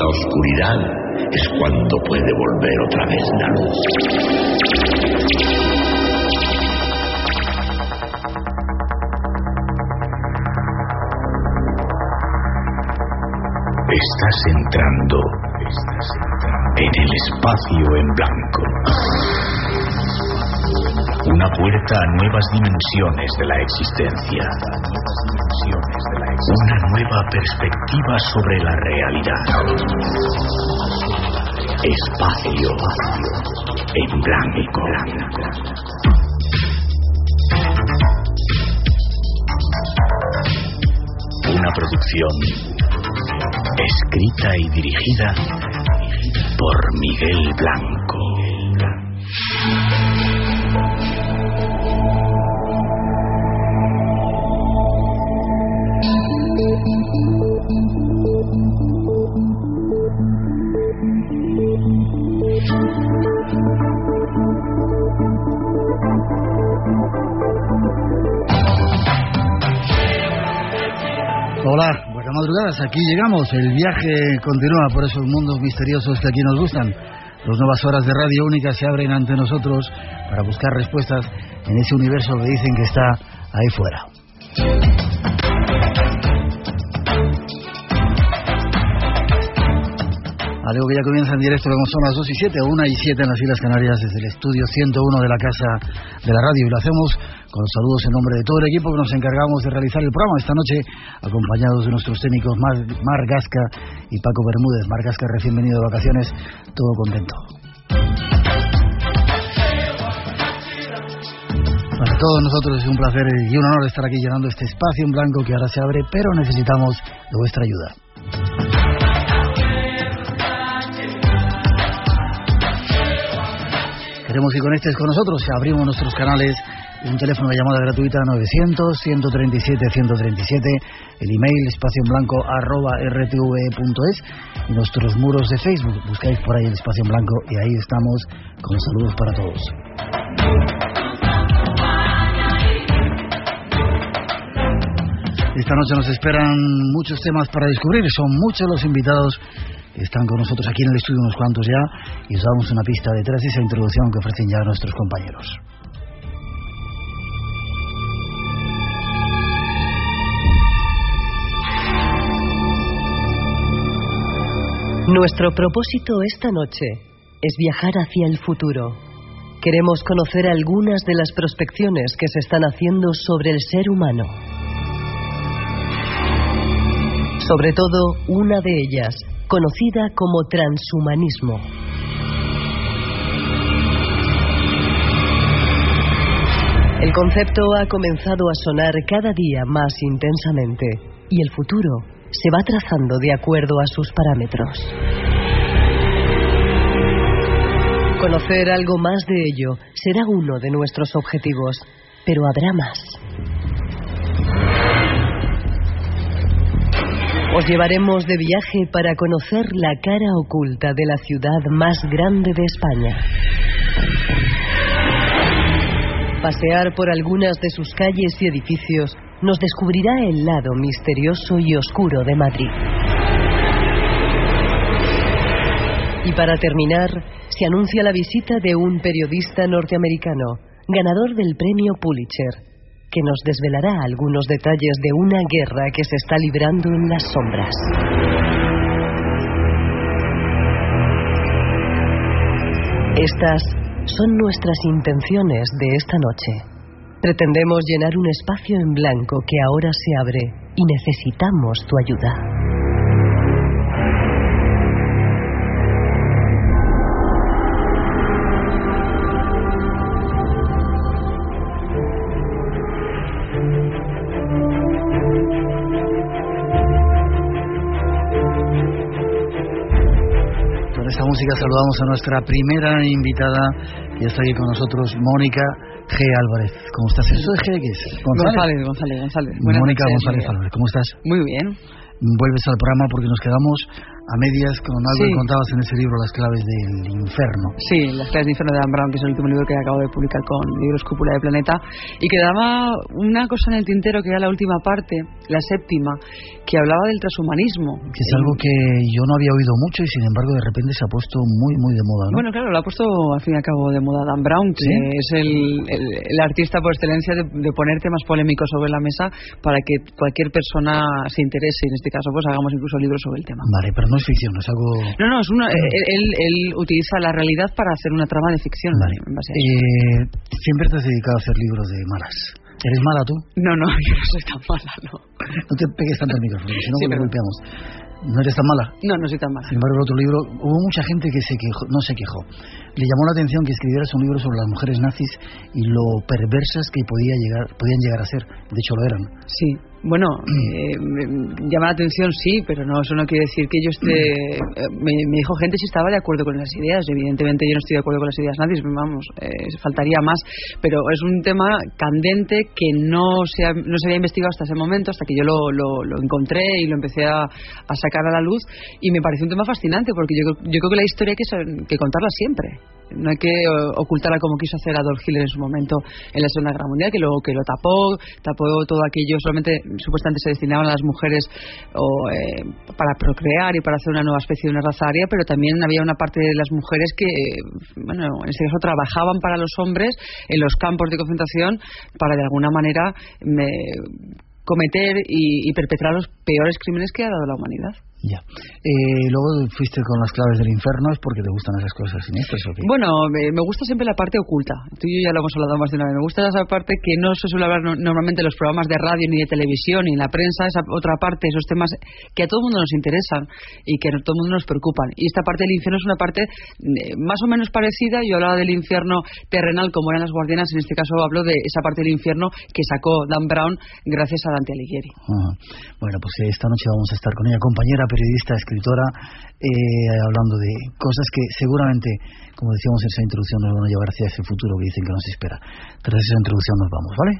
tanta oscuridad es cuando puede volver otra vez la luz. Estás entrando en el espacio en blanco. Una puerta a nuevas dimensiones de la existencia. Una nueva perspectiva sobre la realidad. Espacio en blanco. Una producción escrita y dirigida por Miguel Blanco. Hola, buenas madrugadas, aquí llegamos, el viaje continúa por esos mundos misteriosos que aquí nos gustan. Las nuevas horas de Radio Única se abren ante nosotros para buscar respuestas en ese universo que dicen que está ahí fuera. Algo que ya comienza en directo, como son las 2:07, 1:07 en las Islas Canarias, desde el estudio 101 de la Casa de la Radio. Y lo hacemos con saludos en nombre de todo el equipo que nos encargamos de realizar el programa esta noche, acompañados de nuestros técnicos Mar Gasca y Paco Bermúdez. Mar Gasca, recién venido de vacaciones, todo contento. Para todos nosotros es un placer y un honor estar aquí llenando este espacio en blanco que ahora se abre, pero necesitamos de vuestra ayuda. Queremos que conectes con nosotros, abrimos nuestros canales, un teléfono de llamada gratuita 900-137-137, el email espacioenblanco@rtve.es y nuestros muros de Facebook. Buscáis por ahí el Espacio en Blanco y ahí estamos con saludos para todos. Esta noche nos esperan muchos temas para descubrir, son muchos los invitados que están con nosotros aquí en el estudio, unos cuantos ya, y os damos una pista detrás de esa introducción que ofrecen ya nuestros compañeros. Nuestro propósito esta noche es viajar hacia el futuro. Queremos conocer algunas de las prospecciones que se están haciendo sobre el ser humano. Sobre todo, una de ellas, conocida como transhumanismo. El concepto ha comenzado a sonar cada día más intensamente y el futuro se va trazando de acuerdo a sus parámetros. Conocer algo más de ello será uno de nuestros objetivos, pero habrá más. Os llevaremos de viaje para conocer la cara oculta de la ciudad más grande de España. Pasear por algunas de sus calles y edificios nos descubrirá el lado misterioso y oscuro de Madrid. Y para terminar, se anuncia la visita de un periodista norteamericano, ganador del premio Pulitzer, que nos desvelará algunos detalles de una guerra que se está librando en las sombras. Estas son nuestras intenciones de esta noche. Pretendemos llenar un espacio en blanco que ahora se abre y necesitamos tu ayuda. Esta música saludamos a nuestra primera invitada, que está aquí con nosotros, Mónica G. Álvarez. ¿Cómo estás? ¿Eso es G? ¿Qué es? González. Mónica González Álvarez, ¿cómo estás? Muy bien. Vuelves al programa porque nos quedamos a medias con algo que contabas en ese libro, Las claves del infierno. Sí, Las claves del infierno de Dan Brown, que es el último libro que acabo de publicar con Libros Cúpula de Planeta, y que daba una cosa en el tintero, que era la última parte, la séptima, que hablaba del transhumanismo. Que es algo que yo no había oído mucho y sin embargo de repente se ha puesto muy, muy de moda, ¿no? Bueno, claro, lo ha puesto al fin y al cabo de moda Dan Brown, que es el artista por excelencia de poner temas polémicos sobre la mesa para que cualquier persona se interese, y en este caso pues hagamos incluso libros sobre el tema. Vale, pero no es ficción, es algo... No, es él utiliza la realidad para hacer una trama de ficción. Vale. En base a eso. Siempre te has dedicado a hacer libros de malas. ¿Eres mala tú? No, yo no soy tan mala, no. No te pegues tanto al micrófono, si no sí, lo golpeamos. ¿No eres tan mala? No soy tan mala. Sin embargo, el otro libro, hubo mucha gente que no se quejó. Le llamó la atención que escribieras un libro sobre las mujeres nazis y lo perversas que podían llegar a ser. De hecho, lo eran. Sí. Bueno, llama la atención, sí, pero no, eso no quiere decir que yo esté... Me dijo gente si estaba de acuerdo con las ideas. Evidentemente yo no estoy de acuerdo con las ideas nazis, vamos, faltaría más. Pero es un tema candente que no se había investigado hasta ese momento, hasta que yo lo encontré y lo empecé a sacar a la luz, y me pareció un tema fascinante, porque yo creo que la historia hay que contarla siempre. No hay que ocultarla como quiso hacer Adolf Hitler en su momento en la Segunda Guerra Mundial, que lo tapó todo aquello. Solamente supuestamente se destinaban a las mujeres para procrear y para hacer una nueva especie de una raza aria, pero también había una parte de las mujeres que, bueno, en este caso trabajaban para los hombres en los campos de concentración para de alguna manera cometer y perpetrar los peores crímenes que ha dado la humanidad. Ya. Luego fuiste con Las claves del infierno, ¿es porque te gustan esas cosas siniestras o qué? Bueno, me gusta siempre la parte oculta. Tú y yo ya lo hemos hablado más de una vez. Me gusta esa parte que no se suele hablar normalmente en los programas de radio ni de televisión ni en la prensa, esa otra parte, esos temas que a todo el mundo nos interesan y que a todo el mundo nos preocupan. Y esta parte del infierno es una parte más o menos parecida. Yo hablaba del infierno terrenal como eran las guardianas, en este caso hablo de esa parte del infierno que sacó Dan Brown gracias a Dante Alighieri. Bueno, pues esta noche vamos a estar con ella, compañera, periodista, escritora, hablando de cosas que seguramente, como decíamos en esa introducción, nos van a llevar hacia ese futuro que dicen que nos espera. Tras esa introducción nos vamos, ¿vale?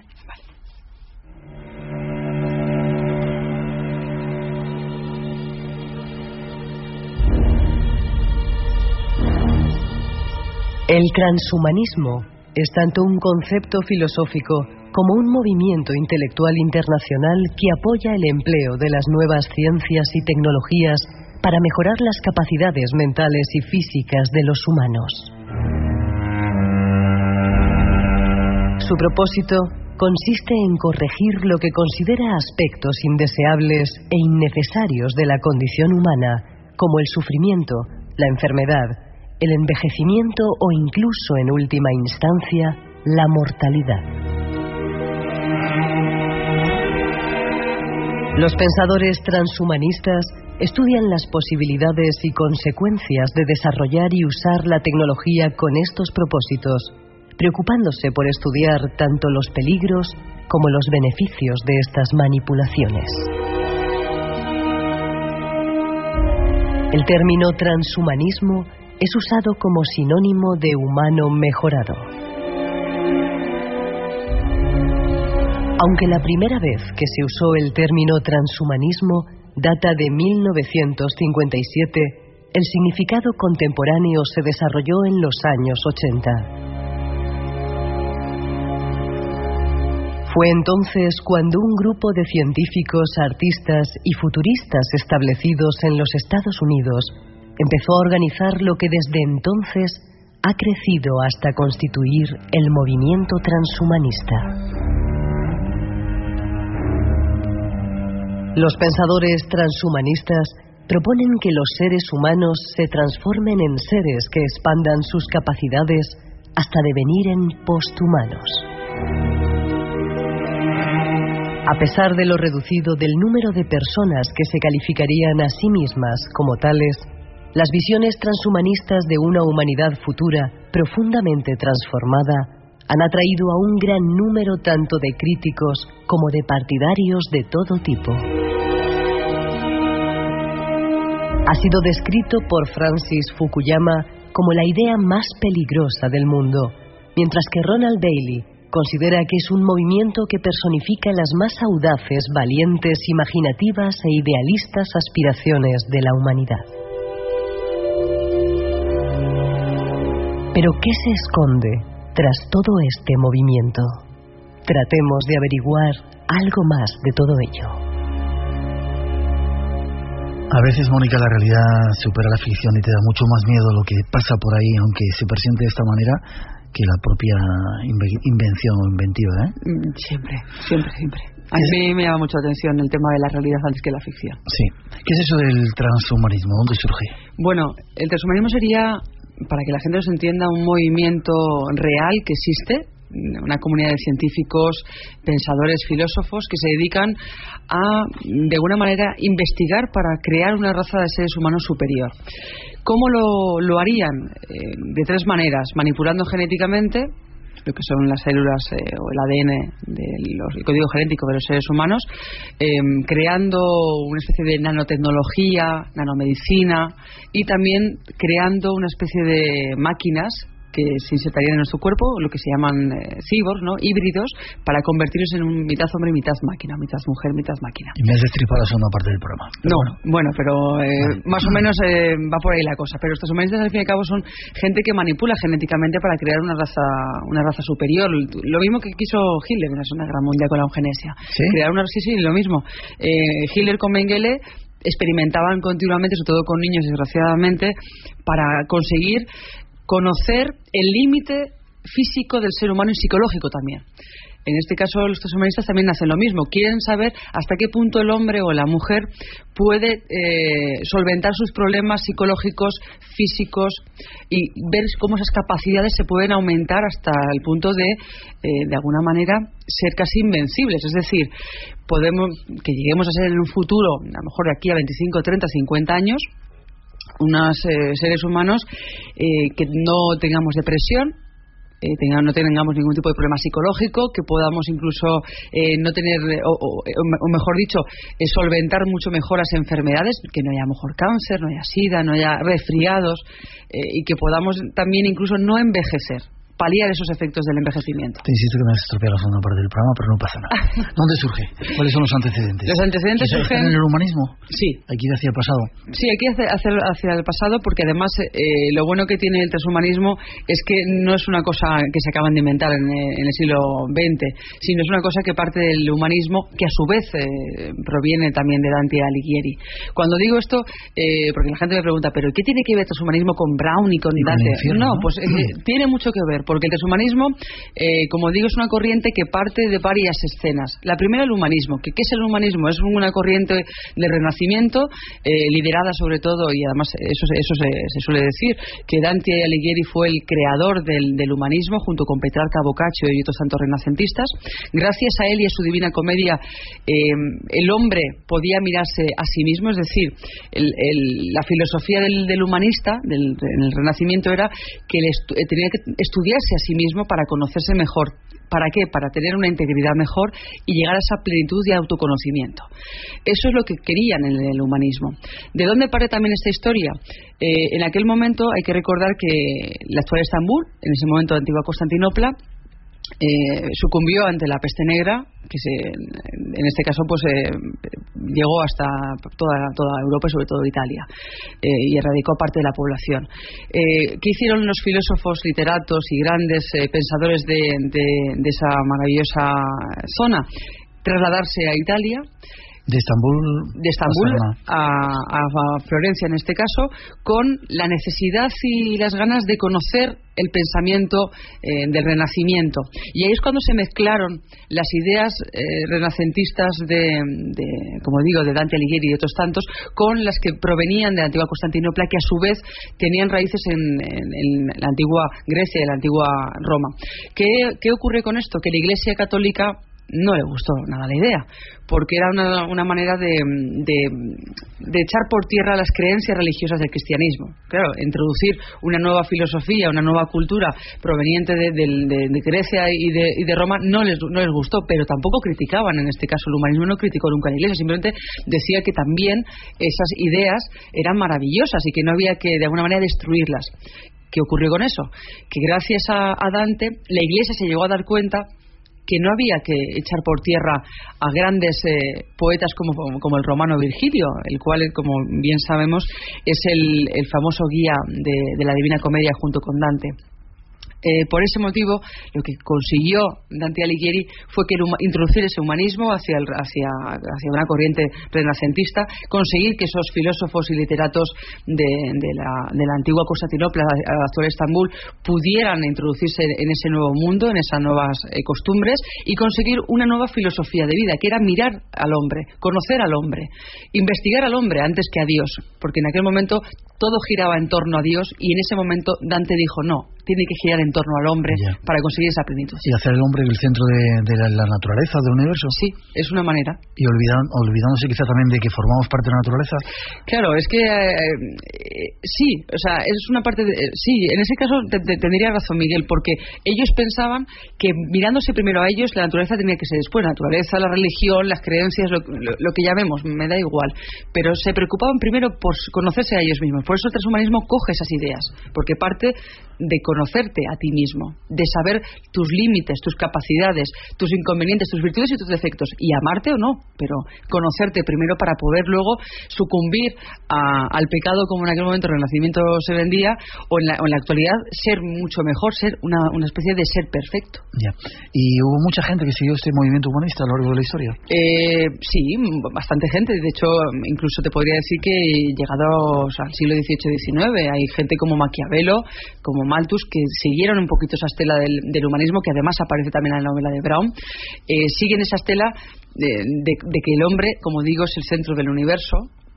El transhumanismo es tanto un concepto filosófico como un movimiento intelectual internacional que apoya el empleo de las nuevas ciencias y tecnologías para mejorar las capacidades mentales y físicas de los humanos. Su propósito consiste en corregir lo que considera aspectos indeseables e innecesarios de la condición humana, como el sufrimiento, la enfermedad, el envejecimiento o incluso, en última instancia, la mortalidad. Los pensadores transhumanistas estudian las posibilidades y consecuencias de desarrollar y usar la tecnología con estos propósitos, preocupándose por estudiar tanto los peligros como los beneficios de estas manipulaciones. El término transhumanismo es usado como sinónimo de humano mejorado. Aunque la primera vez que se usó el término transhumanismo data de 1957, el significado contemporáneo se desarrolló en los años 80. Fue entonces cuando un grupo de científicos, artistas y futuristas establecidos en los Estados Unidos empezó a organizar lo que desde entonces ha crecido hasta constituir el movimiento transhumanista. Los pensadores transhumanistas proponen que los seres humanos se transformen en seres que expandan sus capacidades hasta devenir en posthumanos. A pesar de lo reducido del número de personas que se calificarían a sí mismas como tales, las visiones transhumanistas de una humanidad futura profundamente transformada han atraído a un gran número tanto de críticos como de partidarios de todo tipo. Ha sido descrito por Francis Fukuyama como la idea más peligrosa del mundo, mientras que Ronald Bailey considera que es un movimiento que personifica las más audaces, valientes, imaginativas e idealistas aspiraciones de la humanidad. Pero ¿qué se esconde tras todo este movimiento? Tratemos de averiguar algo más de todo ello. A veces, Mónica, la realidad supera la ficción y te da mucho más miedo lo que pasa por ahí, aunque se presente de esta manera, que la propia invención o inventiva, ¿eh? Siempre. A mí me llama mucho la atención el tema de la realidad antes que la ficción. Sí. ¿Qué es eso del transhumanismo? ¿Dónde surge? Bueno, el transhumanismo sería, para que la gente nos entienda, un movimiento real que existe, una comunidad de científicos, pensadores, filósofos que se dedican a, de alguna manera, investigar para crear una raza de seres humanos superior. ¿Cómo lo harían? De tres maneras: manipulando genéticamente lo que son las células o el ADN, el código genético de los seres humanos, creando una especie de nanotecnología, nanomedicina, y también creando una especie de máquinas que se insertarían en nuestro cuerpo, lo que se llaman cyborgs, ¿no? Híbridos, para convertirnos en un mitad hombre, mitad máquina, mitad mujer, mitad máquina. Y me has destripado la segunda parte del programa. Pero más o menos va por ahí la cosa. Pero estos humanistas, al fin y al cabo, son gente que manipula genéticamente para crear una raza superior. Lo mismo que quiso Hitler en la Segunda Guerra Mundial con la eugenesia. ¿Sí? Crear una... Sí, lo mismo. Hitler con Mengele experimentaban continuamente, sobre todo con niños, desgraciadamente, para conseguir conocer el límite físico del ser humano y psicológico también. En este caso, los transhumanistas también hacen lo mismo. Quieren saber hasta qué punto el hombre o la mujer puede solventar sus problemas psicológicos, físicos, y ver cómo esas capacidades se pueden aumentar hasta el punto de alguna manera, ser casi invencibles. Es decir, que lleguemos a ser en un futuro, a lo mejor de aquí a 25, 30, 50 años, unos seres humanos que no tengamos depresión, no tengamos ningún tipo de problema psicológico, que podamos incluso no tener, o mejor dicho, solventar mucho mejor las enfermedades, que no haya mejor cáncer, no haya sida, no haya resfriados, y que podamos también incluso no envejecer, paliar esos efectos del envejecimiento. Te insisto que me has estropeado la segunda parte del programa, pero no pasa nada. ¿Dónde surge? ¿Cuáles son los antecedentes? Los antecedentes surgen en el humanismo. Sí. Hay que ir hacia el pasado. Sí, hay que ir hacia el pasado, porque además lo bueno que tiene el transhumanismo es que no es una cosa que se acaban de inventar en el siglo XX, sino es una cosa que parte del humanismo, que a su vez proviene también de Dante Alighieri. Cuando digo esto, porque la gente me pregunta, ¿pero qué tiene que ver el transhumanismo con Brown y con Dante? Infierno, ¿no? Pues tiene mucho que ver, porque el transhumanismo, como digo, es una corriente que parte de varias escenas. La primera, el humanismo. ¿Qué es el humanismo? Es una corriente de renacimiento, liderada sobre todo, y además eso se suele decir, que Dante Alighieri fue el creador del humanismo, junto con Petrarca, Boccaccio y otros tantos renacentistas. Gracias a él y a su Divina Comedia, el hombre podía mirarse a sí mismo, es decir, la filosofía del humanista, en el Renacimiento, era que tenía que estudiarse a sí mismo para conocerse mejor. ¿Para qué? Para tener una integridad mejor y llegar a esa plenitud de autoconocimiento. Eso es lo que querían en el humanismo. ¿De dónde parte también esta historia? En aquel momento hay que recordar que la actual Estambul, en ese momento antigua Constantinopla, sucumbió ante la peste negra, que en este caso pues llegó hasta toda Europa y sobre todo Italia, y erradicó parte de la población. ¿Qué hicieron los filósofos, literatos y grandes pensadores de esa maravillosa zona? Trasladarse a Italia. De Estambul a Florencia, en este caso, con la necesidad y las ganas de conocer el pensamiento del Renacimiento. Y ahí es cuando se mezclaron las ideas renacentistas como digo, de Dante Alighieri y de otros tantos, con las que provenían de la antigua Constantinopla, que a su vez tenían raíces en la antigua Grecia y en la antigua Roma. ¿Qué ocurre con esto? Que la Iglesia Católica no le gustó nada la idea, porque era una manera de echar por tierra las creencias religiosas del cristianismo. Claro, introducir una nueva filosofía, una nueva cultura proveniente de Grecia y de Roma no les gustó, pero tampoco criticaban, en este caso el humanismo no criticó nunca a la Iglesia, simplemente decía que también esas ideas eran maravillosas y que no había que de alguna manera destruirlas. ¿Qué ocurrió con eso? Que gracias a Dante la Iglesia se llegó a dar cuenta que no había que echar por tierra a grandes poetas como el romano Virgilio, el cual, como bien sabemos, es el famoso guía de la Divina Comedia junto con Dante. Por ese motivo, lo que consiguió Dante Alighieri fue que introducir ese humanismo hacia una corriente renacentista, conseguir que esos filósofos y literatos de la antigua Constantinopla, la actual Estambul, pudieran introducirse en ese nuevo mundo, en esas nuevas costumbres, y conseguir una nueva filosofía de vida, que era mirar al hombre, conocer al hombre, investigar al hombre antes que a Dios, porque en aquel momento todo giraba en torno a Dios, y en ese momento Dante dijo no, tiene que girar en torno al hombre para conseguir esa plenitud. Y hacer el hombre el centro de la naturaleza, del universo. Sí, es una manera. Y olvidándose quizá también de que formamos parte de la naturaleza. Claro, es que sí, o sea, es una parte sí, en ese caso tendría razón Miguel, porque ellos pensaban que mirándose primero a ellos, la naturaleza tenía que ser después. La naturaleza, la religión, las creencias, lo que llamemos, me da igual. Pero se preocupaban primero por conocerse a ellos mismos. Por eso el transhumanismo coge esas ideas, porque parte de conocerte a ti mismo, de saber tus límites, tus capacidades, tus inconvenientes, tus virtudes y tus defectos, y amarte o no, pero conocerte primero para poder luego sucumbir al pecado, como en aquel momento el Renacimiento se vendía, o en la actualidad ser mucho mejor, ser una especie de ser perfecto. Ya. ¿Y hubo mucha gente que siguió este movimiento humanista a lo largo de la historia? Sí, bastante gente. De hecho, incluso te podría decir que llegados al siglo XVIII-XIX hay gente como Maquiavelo, como Malthus, que siguieron un poquito esa estela del humanismo, que además aparece también en la novela de Brown. Siguen esa estela de que el hombre, como digo, es el centro del universo,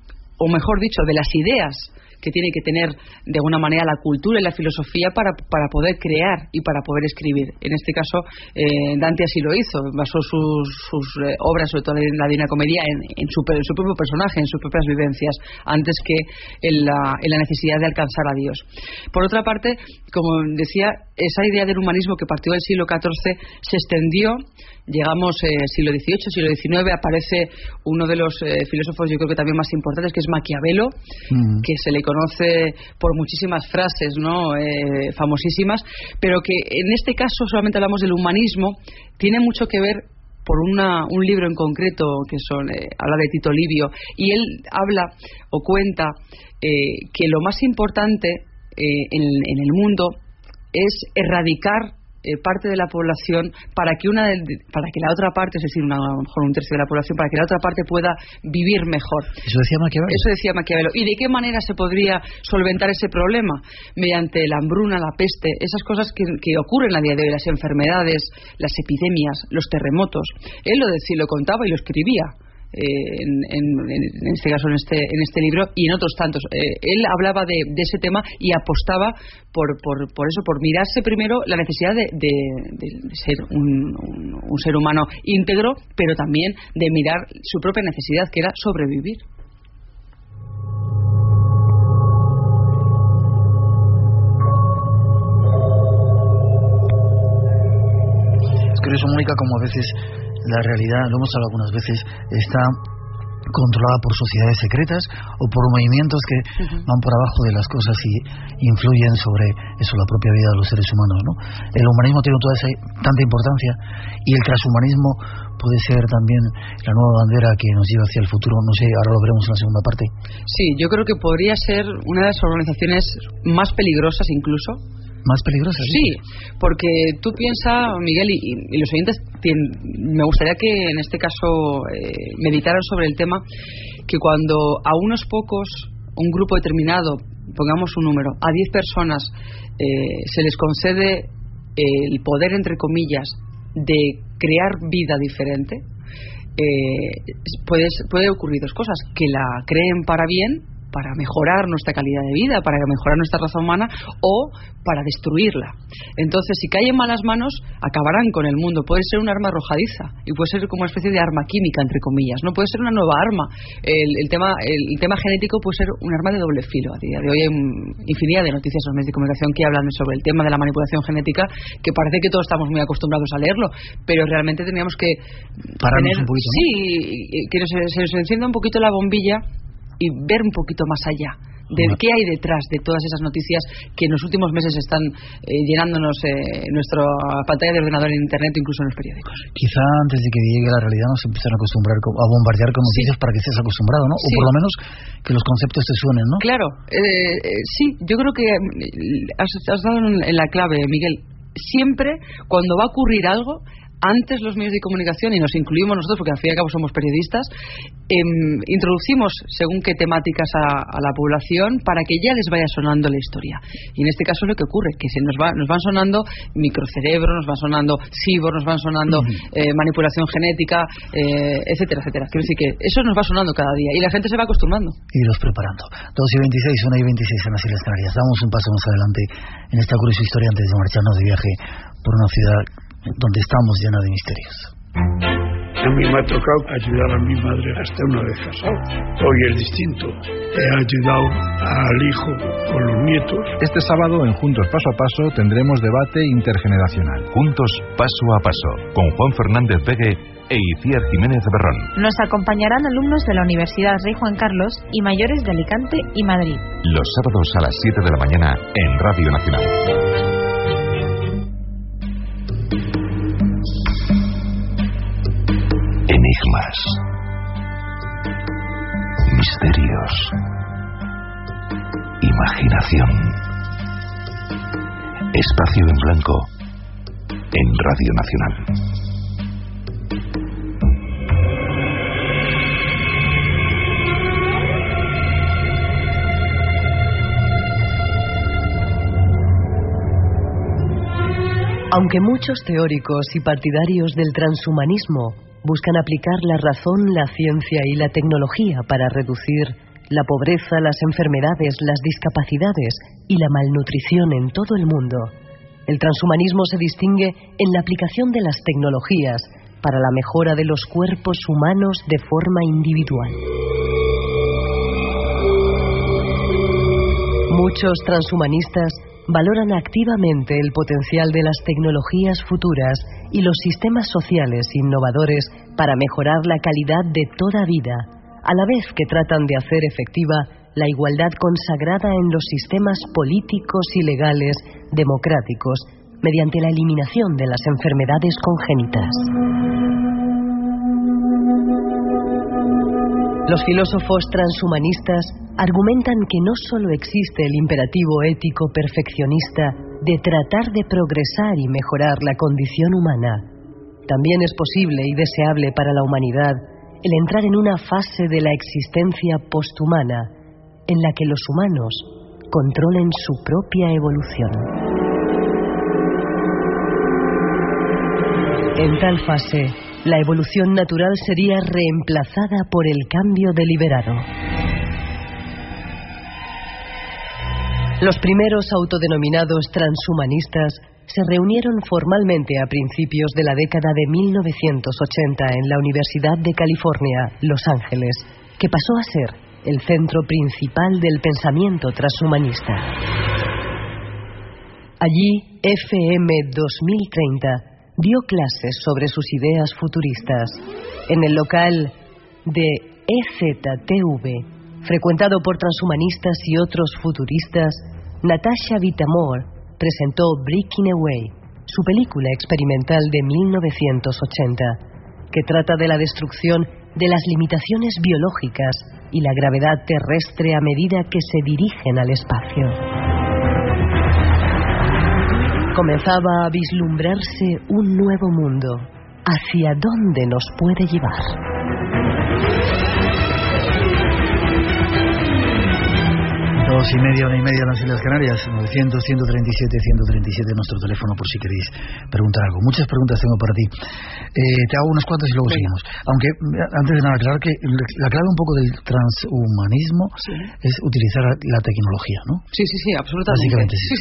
o mejor dicho, de las ideas que tiene que tener de alguna manera la cultura y la filosofía para poder crear y para poder escribir. En este caso, Dante así lo hizo, basó sus obras, sobre todo en la Divina Comedia, en su propio personaje, en sus propias vivencias, antes que en la necesidad de alcanzar a Dios. Por otra parte, como decía, esa idea del humanismo que partió del siglo XIV se extendió. Llegamos siglo XVIII, siglo XIX, aparece uno de los filósofos, yo creo que también más importantes, que es Maquiavelo, que se le conoce por muchísimas frases, ¿no? Famosísimas, pero que en este caso solamente hablamos del humanismo. Tiene mucho que ver por un libro en concreto que habla de Tito Livio, y él habla o cuenta que lo más importante en el mundo es erradicar parte de la población para que la otra parte, es decir, a lo mejor un tercio de la población, para que la otra parte pueda vivir mejor. ¿Eso decía Maquiavelo? Eso decía Maquiavelo. ¿Y de qué manera se podría solventar ese problema? Mediante la hambruna, la peste, esas cosas que ocurren a día de hoy, las enfermedades, las epidemias, los terremotos. Él lo contaba y lo escribía. En este caso, en este libro y en otros tantos. Él hablaba de ese tema y apostaba por eso, por mirarse primero la necesidad de ser un ser humano íntegro, pero también de mirar su propia necesidad, que era sobrevivir. Es curioso, Mónica, como a veces la realidad, lo hemos hablado algunas veces, está controlada por sociedades secretas o por movimientos que van por abajo de las cosas y influyen sobre la propia vida de los seres humanos, ¿no? El humanismo tiene toda tanta importancia, y el transhumanismo puede ser también la nueva bandera que nos lleva hacia el futuro. No sé, ahora lo veremos en la segunda parte. Sí, yo creo que podría ser una de las organizaciones más peligrosas incluso. ¿Más peligrosas? Sí, porque tú piensas, Miguel, y los oyentes, me gustaría que en este caso meditaran sobre el tema, que cuando a unos pocos, un grupo determinado, pongamos un número, a 10 personas se les concede el poder, entre comillas, de crear vida diferente, puede ocurrir dos cosas: que la creen para bien, para mejorar nuestra calidad de vida, para mejorar nuestra raza humana, o para destruirla. Entonces, si cae en malas manos, acabarán con el mundo. Puede ser un arma arrojadiza y puede ser como una especie de arma química, entre comillas. No puede ser una nueva arma. El tema genético puede ser un arma de doble filo. A día de hoy hay infinidad de noticias en los medios de comunicación que hablan sobre el tema de la manipulación genética, que parece que todos estamos muy acostumbrados a leerlo, pero realmente teníamos que pararnos un poquito, ¿no? Sí, que se nos encienda un poquito la bombilla y ver un poquito más allá de qué hay detrás de todas esas noticias que en los últimos meses están llenándonos nuestra pantalla de ordenador en internet, incluso en los periódicos. Quizá antes de que llegue la realidad nos empiezan a acostumbrar a bombardear con noticias para que estés acostumbrado, ¿no? O por lo menos que los conceptos te suenen, ¿no? Claro, sí, yo creo que has dado en la clave, Miguel. siempre, cuando va a ocurrir algo, antes los medios de comunicación, y nos incluimos nosotros porque al fin y al cabo somos periodistas, introducimos según qué temáticas a la población para que ya les vaya sonando la historia. Y en este caso es lo que ocurre, que nos van sonando microcerebro, nos van sonando cyborg, nos van sonando manipulación genética, etcétera, etcétera. Quiero decir que eso nos va sonando cada día y la gente se va acostumbrando. Y los preparando. 2:26, 1:26 en las Islas Canarias. Damos un paso más adelante en esta curiosa historia antes de marcharnos de viaje por una ciudad donde estamos llena de misterios. A mí me ha tocado ayudar a mi madre hasta una vez casado. Hoy es distinto. He ayudado al hijo con los nietos. Este sábado en Juntos Paso a Paso tendremos debate intergeneracional. Juntos Paso a Paso, con Juan Fernández Vegue e Iciar Jiménez Berrón. Nos acompañarán alumnos de la Universidad Rey Juan Carlos y mayores de Alicante y Madrid. Los sábados a las 7 de la mañana en Radio Nacional. Enigmas, misterios, imaginación. Espacio en blanco en Radio Nacional. Aunque muchos teóricos y partidarios del transhumanismo buscan aplicar la razón, la ciencia y la tecnología para reducir la pobreza, las enfermedades, las discapacidades y la malnutrición en todo el mundo, el transhumanismo se distingue en la aplicación de las tecnologías para la mejora de los cuerpos humanos de forma individual. Muchos transhumanistas valoran activamente el potencial de las tecnologías futuras y los sistemas sociales innovadores para mejorar la calidad de toda vida, a la vez que tratan de hacer efectiva la igualdad consagrada en los sistemas políticos y legales democráticos mediante la eliminación de las enfermedades congénitas. Los filósofos transhumanistas argumentan que no solo existe el imperativo ético perfeccionista de tratar de progresar y mejorar la condición humana, también es posible y deseable para la humanidad el entrar en una fase de la existencia posthumana en la que los humanos controlen su propia evolución. En tal fase, la evolución natural sería reemplazada por el cambio deliberado. Los primeros autodenominados transhumanistas se reunieron formalmente a principios de la década de 1980 en la Universidad de California, Los Ángeles, que pasó a ser el centro principal del pensamiento transhumanista. Allí, FM 2030 dio clases sobre sus ideas futuristas. En el local de EZTV, frecuentado por transhumanistas y otros futuristas, Natasha Vitamore presentó Breaking Away, su película experimental de 1980, que trata de la destrucción de las limitaciones biológicas y la gravedad terrestre a medida que se dirigen al espacio. Comenzaba a vislumbrarse un nuevo mundo. ¿Hacia dónde nos puede llevar? 2:30, 1:30 en las Islas Canarias. 900, 137, 137 nuestro teléfono por si queréis preguntar algo. Muchas preguntas tengo para ti. Te hago unas cuantas y luego seguimos. Aunque, antes de nada, aclarar que la clave un poco del transhumanismo es utilizar la tecnología, ¿no? Sí, absolutamente. Básicamente, sí.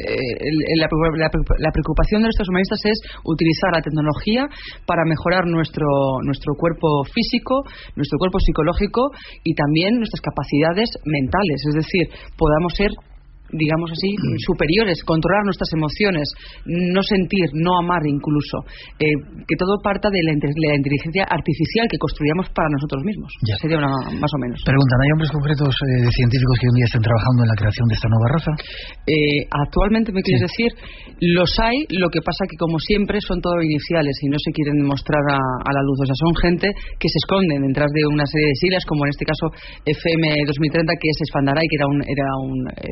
La preocupación de los transhumanistas es utilizar la tecnología para mejorar nuestro cuerpo físico, nuestro cuerpo psicológico y también nuestras capacidades mentales. Es decir, podamos ser, digamos así, superiores, controlar nuestras emociones, no sentir, no amar incluso, que todo parta de la inteligencia artificial que construyamos para nosotros mismos. Ya. Sería más o menos. Preguntan, ¿hay hombres concretos científicos que hoy en día están trabajando en la creación de esta nueva raza? Actualmente, ¿me quieres decir? Los hay, lo que pasa que como siempre son todo iniciales y no se quieren mostrar a la luz. O sea, son gente que se esconden detrás de una serie de siglas, como en este caso FM 2030, que es Esfandaray, que era un en este caso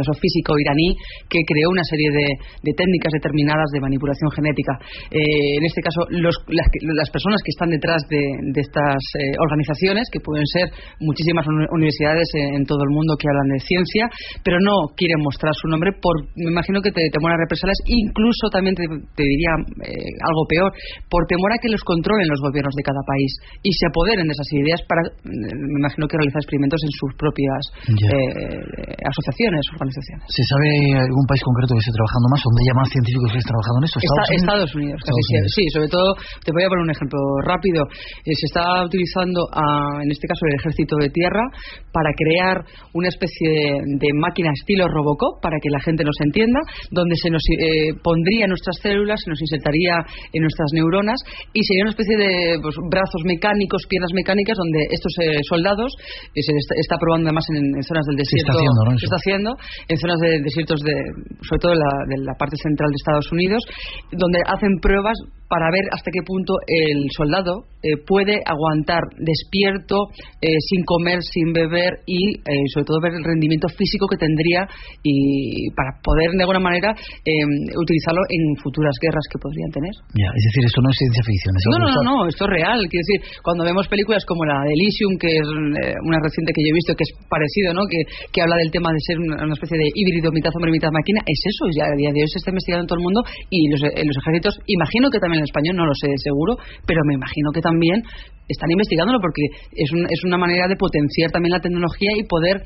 caso físico iraní, que creó una serie de técnicas determinadas de manipulación genética. En este caso, las personas que están detrás de estas organizaciones, que pueden ser muchísimas universidades en todo el mundo que hablan de ciencia, pero no quieren mostrar su nombre me imagino que temor a represalias, incluso también te diría algo peor, por temor a que los controlen los gobiernos de cada país y se apoderen de esas ideas para, me imagino que realizar experimentos en sus propias asociaciones, organizaciones. ¿Se sabe algún país concreto que esté trabajando más, donde haya más científicos que estén trabajando en esto? Estados Unidos, casi siempre. Sí, sobre todo, te voy a poner un ejemplo rápido. Se está utilizando, en este caso, el ejército de tierra para crear una especie de máquina estilo Robocop, para que la gente nos entienda, donde se nos pondría en nuestras células, se nos insertaría en nuestras neuronas y sería una especie de brazos mecánicos, piernas mecánicas, donde estos soldados, se está probando además en zonas del desierto, se está haciendo en zonas de desiertos, sobre todo de la parte central de Estados Unidos, donde hacen pruebas para ver hasta qué punto el soldado puede aguantar despierto, sin comer, sin beber y sobre todo ver el rendimiento físico que tendría, y para poder de alguna manera utilizarlo en futuras guerras que podrían tener. Es decir, esto no es ciencia ficción. No, esto es real. Quiero decir, cuando vemos películas como la de Elysium, que es una reciente que yo he visto, que es parecido, ¿no? que habla del tema de ser una especie de híbrido, mitad hombre, mitad máquina, es eso. Ya a día de hoy se está investigando en todo el mundo, y los ejércitos, imagino que también en español, no lo sé seguro, pero me imagino que también están investigándolo, porque es una manera de potenciar también la tecnología y poder,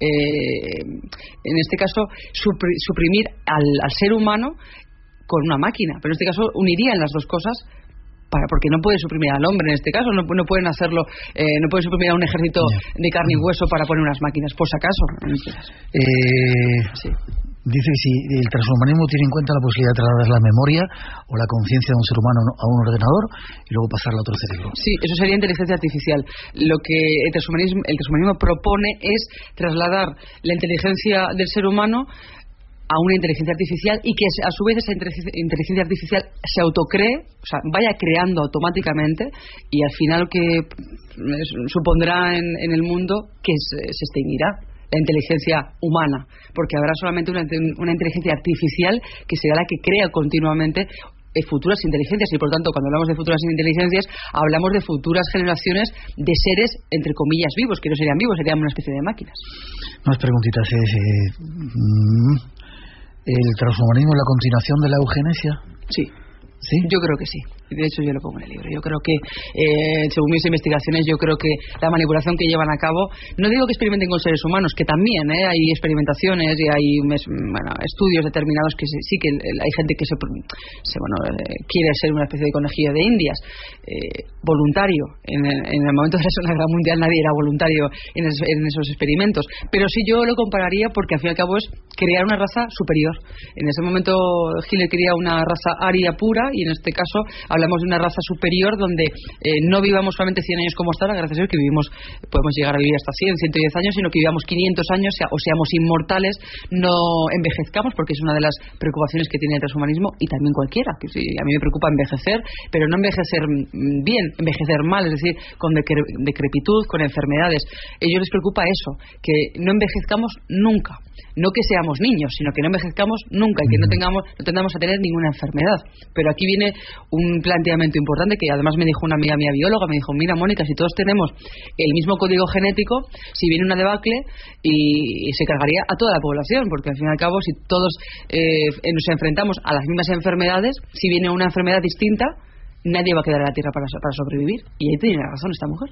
en este caso, suprimir al ser humano con una máquina. Pero en este caso unirían las dos cosas, porque no puede suprimir al hombre en este caso, no pueden hacerlo, no pueden suprimir a un ejército de carne y hueso para poner unas máquinas, por si acaso. Sí. Dice que si el transhumanismo tiene en cuenta la posibilidad de trasladar la memoria o la conciencia de un ser humano a un ordenador y luego pasarla a otro cerebro. Sí, eso sería inteligencia artificial. Lo que el transhumanismo propone es trasladar la inteligencia del ser humano a una inteligencia artificial, y que a su vez esa inteligencia artificial se autocree, o sea, vaya creando automáticamente, y al final lo que supondrá en el mundo que se extinguirá la inteligencia humana, porque habrá solamente una inteligencia artificial que será la que crea continuamente futuras inteligencias, y por tanto cuando hablamos de futuras inteligencias hablamos de futuras generaciones de seres entre comillas vivos, que no serían vivos, serían una especie de máquinas. Más preguntitas. ¿El transhumanismo es la continuación de la eugenesia? Sí, yo creo que sí. De hecho, yo lo pongo en el libro. Yo creo que, según mis investigaciones, yo creo que la manipulación que llevan a cabo, no digo que experimenten con seres humanos, que también hay experimentaciones y hay estudios determinados que sí que hay gente que quiere ser una especie de conejillo de indias, voluntario. En el momento de la Segunda Guerra Mundial nadie era voluntario en esos experimentos, pero sí yo lo compararía, porque al fin y al cabo es crear una raza superior. En ese momento Hitler quería una raza aria pura, y en este caso hablamos de una raza superior donde no vivamos solamente 100 años como hasta ahora, gracias a Dios que podemos llegar a vivir hasta 100, 110 años, sino que vivamos 500 años, o seamos inmortales, no envejezcamos, porque es una de las preocupaciones que tiene el transhumanismo, y también cualquiera. Que sí, a mí me preocupa envejecer, pero no envejecer bien, envejecer mal, es decir, con decrepitud, con enfermedades. A ellos les preocupa eso, que no envejezcamos nunca. No que seamos niños, sino que no envejezcamos nunca, y que no tendamos a tener ninguna enfermedad. Pero aquí viene un planteamiento importante que además me dijo una amiga mía bióloga, me dijo: mira, Mónica, si todos tenemos el mismo código genético, si viene una debacle y se cargaría a toda la población, porque al fin y al cabo, si todos nos enfrentamos a las mismas enfermedades, si viene una enfermedad distinta, nadie va a quedar en la Tierra para sobrevivir. Y ahí tiene razón esta mujer.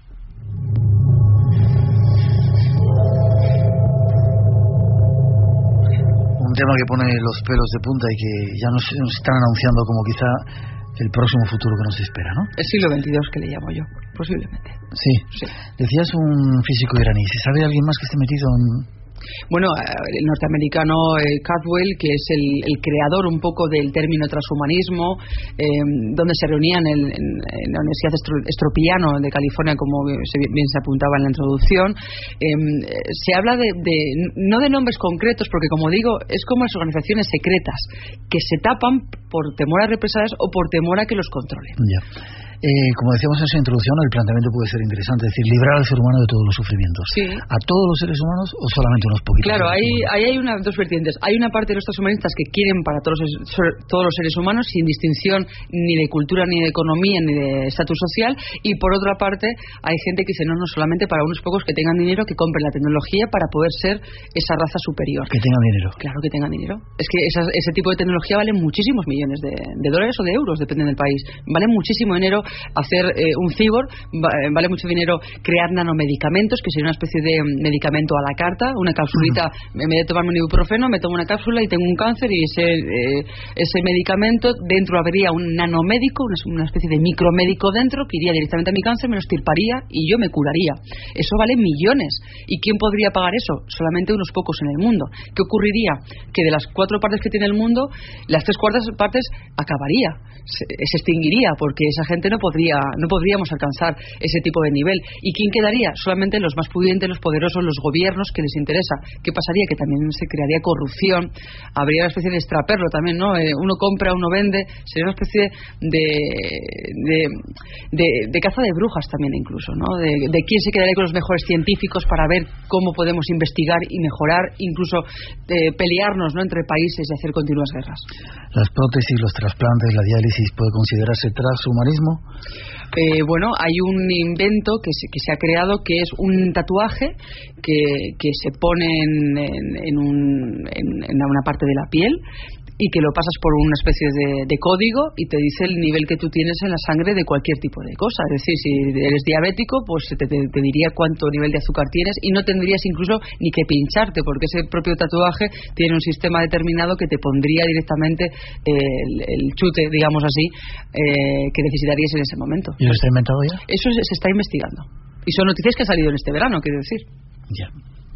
Un tema que pone los pelos de punta y que ya nos están anunciando como quizá el próximo futuro que nos espera, ¿no? El siglo XXII, que le llamo yo, posiblemente. Sí. Decías un físico iraní. ¿Se sabe alguien más que esté metido en...? Bueno, el norteamericano Caldwell, que es el creador un poco del término transhumanismo, donde se reunían en la Universidad Estropiano de California, como bien se apuntaba en la introducción. Se habla no de nombres concretos, porque como digo, es como las organizaciones secretas que se tapan por temor a represalias o por temor a que los controlen. Ya. Como decíamos en su introducción, el planteamiento puede ser interesante, es decir, librar al ser humano de todos los sufrimientos. Sí. ¿A todos los seres humanos o solamente unos poquitos? Claro, ahí hay dos vertientes. Hay una parte de los transhumanistas que quieren para todos los seres humanos, sin distinción ni de cultura, ni de economía, ni de estatus social, y por otra parte hay gente que dice no solamente para unos pocos que tengan dinero, que compren la tecnología para poder ser esa raza superior. Que tengan dinero. Claro que tengan dinero. Es que ese tipo de tecnología vale muchísimos millones de dólares o de euros, depende del país. Vale muchísimo dinero hacer un cyborg, vale mucho dinero crear nanomedicamentos, que sería una especie de medicamento a la carta, una capsulita, en vez de tomarme un ibuprofeno, me tomo una cápsula y tengo un cáncer, y ese medicamento, dentro habría un nanomédico, una especie de micromédico dentro, que iría directamente a mi cáncer, me lo extirparía y yo me curaría. Eso vale millones. ¿Y quién podría pagar eso? Solamente unos pocos en el mundo. ¿Qué ocurriría? Que de las 4 partes que tiene el mundo, las 3/4 partes acabaría, se extinguiría, porque esa gente no podríamos alcanzar ese tipo de nivel. ¿Y quién quedaría? Solamente los más pudientes, los poderosos, los gobiernos que les interesa. ¿Qué pasaría? Que también se crearía corrupción, habría una especie de extraperlo también, ¿no? Uno compra, uno vende, sería una especie de caza de brujas también, incluso, ¿no? De quién se quedaría con los mejores científicos para ver cómo podemos investigar y mejorar, incluso pelearnos, ¿no?, entre países y hacer continuas guerras. ¿Las prótesis, los trasplantes, la diálisis puede considerarse transhumanismo? Bueno, hay un invento que se ha creado, que es un tatuaje que se pone en una parte de la piel, y que lo pasas por una especie de código y te dice el nivel que tú tienes en la sangre de cualquier tipo de cosa. Es decir, si eres diabético, pues te diría cuánto nivel de azúcar tienes, y no tendrías incluso ni que pincharte, porque ese propio tatuaje tiene un sistema determinado que te pondría directamente el chute, digamos así, que necesitarías en ese momento. ¿Y lo está inventado ya? Eso se está investigando. Y son noticias que han salido en este verano, quiero decir. Ya.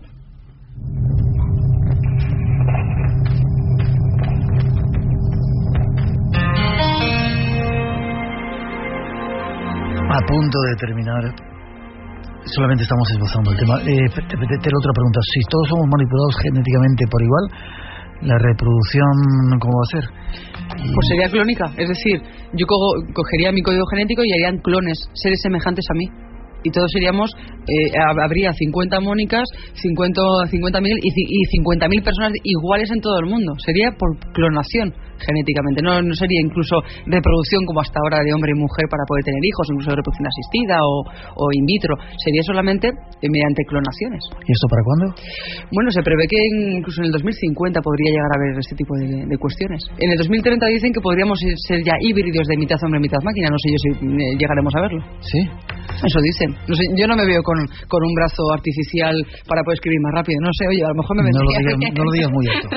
A punto de terminar, solamente estamos esbozando el tema. Te la otra pregunta: si todos somos manipulados genéticamente por igual, ¿la reproducción cómo va a ser? Pues sería clónica, es decir, yo cogería mi código genético y harían clones, seres semejantes a mí. Y todos seríamos, habría 50 Mónicas, 50 Miguel y 50.000 personas iguales en todo el mundo. Sería por clonación genéticamente, no sería incluso reproducción como hasta ahora de hombre y mujer para poder tener hijos, incluso reproducción asistida o in vitro. Sería solamente mediante clonaciones. ¿Y esto para cuándo? Bueno, se prevé que incluso en el 2050 podría llegar a haber este tipo de cuestiones. En el 2030 dicen que podríamos ser ya híbridos de mitad hombre, mitad máquina. No sé yo si llegaremos a verlo. ¿Sí? Eso dicen. No sé, yo no me veo con un brazo artificial para poder escribir más rápido. No sé, oye, a lo mejor me vendría. No lo digas muy alto.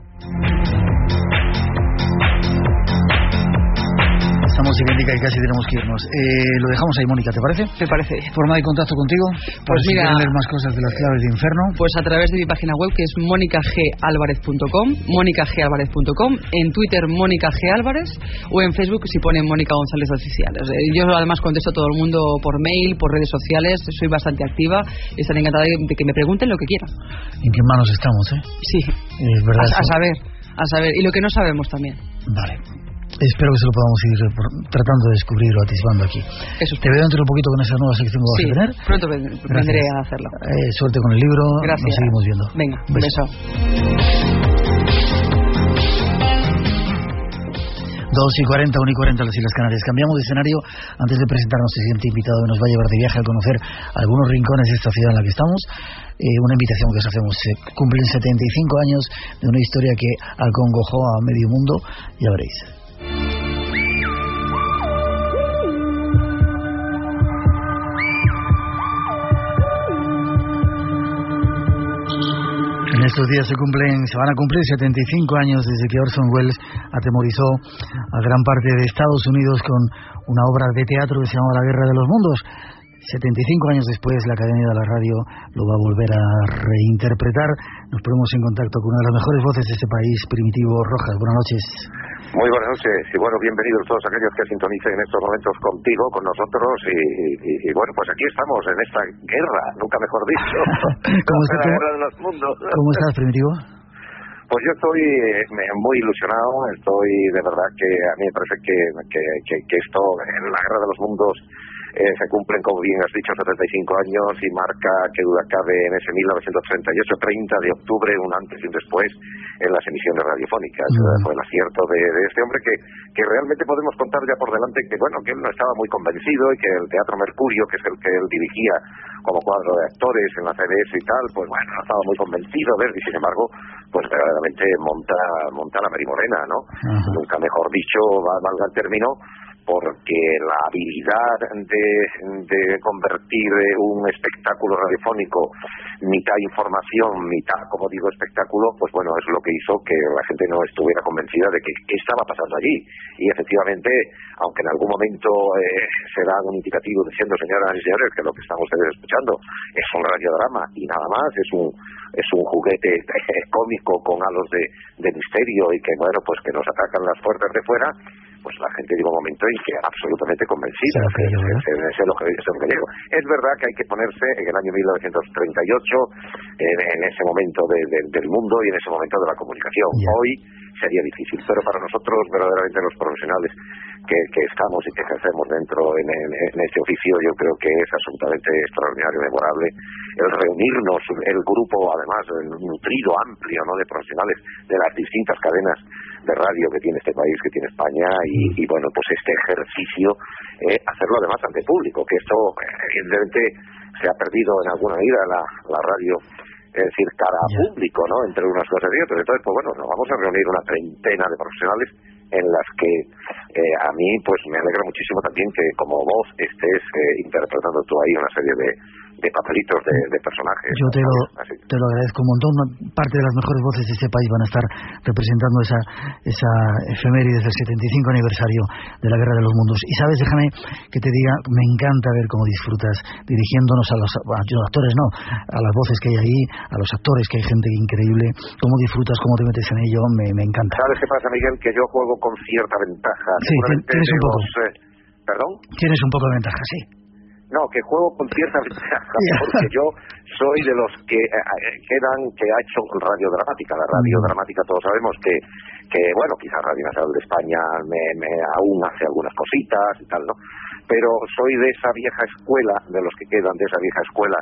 Estamos en Indica y casi tenemos que irnos. Lo dejamos ahí, Mónica, ¿te parece? Me parece. ¿Forma de contacto contigo? Pues si mira, quieren leer más cosas de las claves de Inferno. Pues a través de mi página web, que es monicagalvarez.com, monicagalvarez.com, en Twitter Mónica G. Álvarez, o en Facebook si ponen Mónica González Oficial. Yo además contesto a todo el mundo por mail, por redes sociales, soy bastante activa y estaré encantada de que me pregunten lo que quieran. ¿En qué manos estamos, Sí, es verdad, a saber, y lo que no sabemos también. Vale. Espero que se lo podamos ir tratando de descubrir o atisbando aquí. Eso. Te veo dentro de un poquito con esa nueva sección que vas a tener. Pronto vendré a hacerlo. Suerte con el libro. Gracias. Nos seguimos viendo. Venga, un beso. 2:40, 1:40 las Islas Canarias. Cambiamos de escenario antes de presentar a nuestro siguiente invitado que nos va a llevar de viaje a conocer algunos rincones de esta ciudad en la que estamos. Una invitación que os hacemos. Se cumplen 75 años de una historia que acongojó a medio mundo. Ya veréis. En estos días se van a cumplir 75 años desde que Orson Welles atemorizó a gran parte de Estados Unidos con una obra de teatro que se llama La Guerra de los Mundos. 75 años después, la Academia de la Radio lo va a volver a reinterpretar. Nos ponemos en contacto con una de las mejores voces de este país, Primitivo Rojas. Buenas noches. Muy buenas noches y bueno, bienvenidos todos aquellos que sintonicen en estos momentos contigo, con nosotros y bueno, pues aquí estamos en esta guerra, nunca mejor dicho. ¿Cómo estás, la guerra de los mundos. ¿Cómo estás, Primitivo? Pues yo estoy muy ilusionado, estoy de verdad que a mí me parece que esto, en la Guerra de los Mundos, se cumplen, como bien has dicho, 75 años y marca, que duda cabe, en ese 1938, 30 de octubre, un antes y un después en las emisiones radiofónicas. Fue el acierto de este hombre que realmente podemos contar ya por delante que, bueno, que él no estaba muy convencido y que el Teatro Mercurio, que es el que él dirigía como cuadro de actores en la CBS y tal, pues bueno, no estaba muy convencido de él, y sin embargo, pues verdaderamente monta la Merimorena, ¿no? Nunca mejor dicho, valga el término, porque la habilidad de convertir un espectáculo radiofónico mitad información, mitad, como digo, espectáculo, pues bueno, es lo que hizo que la gente no estuviera convencida de qué estaba pasando allí. Y efectivamente, aunque en algún momento se da un indicativo diciendo, señoras y señores, que lo que están ustedes escuchando es un radiodrama y nada más, es un juguete cómico con halos de misterio y que, bueno, pues que nos atacan las puertas de fuera, pues la gente llega un momento en que absolutamente convencida. Es lo que digo. Es verdad que hay que ponerse en el año 1938, en ese momento del mundo y en ese momento de la comunicación. Hoy sería difícil, pero para nosotros, verdaderamente los profesionales que estamos y que ejercemos dentro en este oficio, yo creo que es absolutamente extraordinario, memorable, el reunirnos, el grupo, además, nutrido, amplio, ¿no?, de profesionales de las distintas cadenas de radio que tiene este país, que tiene España, y bueno, pues este ejercicio, hacerlo además ante público, que esto evidentemente se ha perdido en alguna medida la radio, es decir, cara a público, ¿no?, entre unas cosas y otras. Entonces, pues bueno, nos vamos a reunir una treintena de profesionales en las que a mí pues me alegra muchísimo también que como vos estés interpretando tú ahí una serie de papelitos de personajes. Yo te lo agradezco un montón. Parte de las mejores voces de este país van a estar representando esa efeméride del 75 aniversario de la Guerra de los Mundos. Y sabes, déjame que te diga, me encanta ver cómo disfrutas dirigiéndonos a los actores, no, a las voces que hay ahí, a los actores, que hay gente increíble, cómo disfrutas, cómo te metes en ello, me encanta. ¿Sabes qué pasa, Miguel? Que yo juego con cierta ventaja. Sí, tienes un poco. ¿Perdón? Tienes un poco de ventaja, sí. No, que juego con cierta ventaja, porque yo soy de los que ha hecho radio dramática. La radio dramática, todos sabemos que bueno, quizás Radio Nacional de España me aún hace algunas cositas y tal, ¿no? Pero soy de esa vieja escuela, de los que quedan de esa vieja escuela,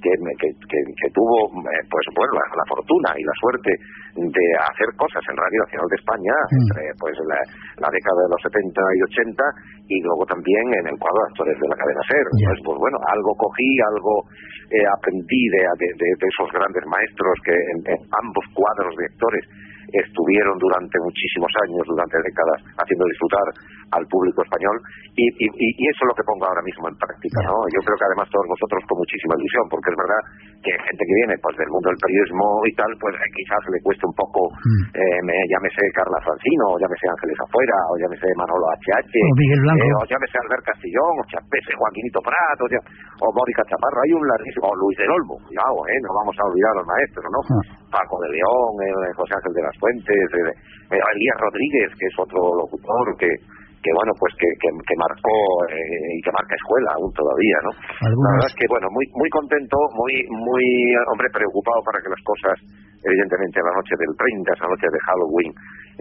que tuvo, pues bueno, la fortuna y la suerte de hacer cosas en Radio Nacional de España entre pues la década de los 70 y 80, y luego también en el cuadro de actores de la cadena SER. Entonces, pues bueno, algo cogí, algo aprendí de esos grandes maestros que en ambos cuadros de actores estuvieron durante muchísimos años, durante décadas, haciendo disfrutar al público español, y eso es lo que pongo ahora mismo en práctica, ¿no? Yo creo que además todos vosotros con muchísima ilusión, porque es verdad que gente que viene pues del mundo del periodismo y tal, pues quizás le cueste un poco, llámese Carla Francino, o llámese Ángeles Afuera, o llámese Manolo HH, o Miguel Blanco, o llámese Albert Castillón, o Chapese Joaquinito Prat, o Mónica Chaparro. Hay un larguísimo, o Luis del Olmo, cuidado, no vamos a olvidar a los maestros, ¿no? Paco de León, José Ángel de las Fuentes, Elías Rodríguez, que es otro locutor que bueno, pues que marcó y que marca escuela aún todavía, ¿no? La verdad es que bueno, muy contento, muy hombre, preocupado para que las cosas, evidentemente la noche del 30, esa noche de Halloween,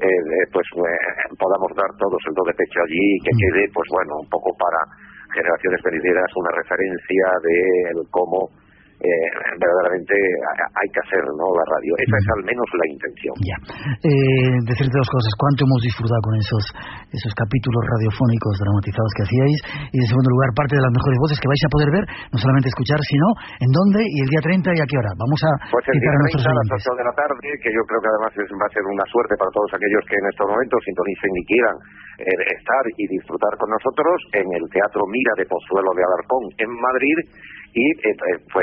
podamos dar todos el do de pecho allí, y que quede, pues bueno, un poco para generaciones venideras una referencia de cómo verdaderamente hay que hacer, ¿no?, la radio. Esa es al menos la intención. Decirte dos cosas: cuánto hemos disfrutado con esos capítulos radiofónicos dramatizados que hacíais, y en segundo lugar, parte de las mejores voces que vais a poder ver, no solamente escuchar, sino en dónde, y el día 30 y a qué hora. Vamos a pues el día 30 a las 8 de la tarde, que yo creo que además va a ser una suerte para todos aquellos que en estos momentos sintonicen y quieran estar y disfrutar con nosotros en el Teatro Mira de Pozuelo de Alarcón en Madrid, y pues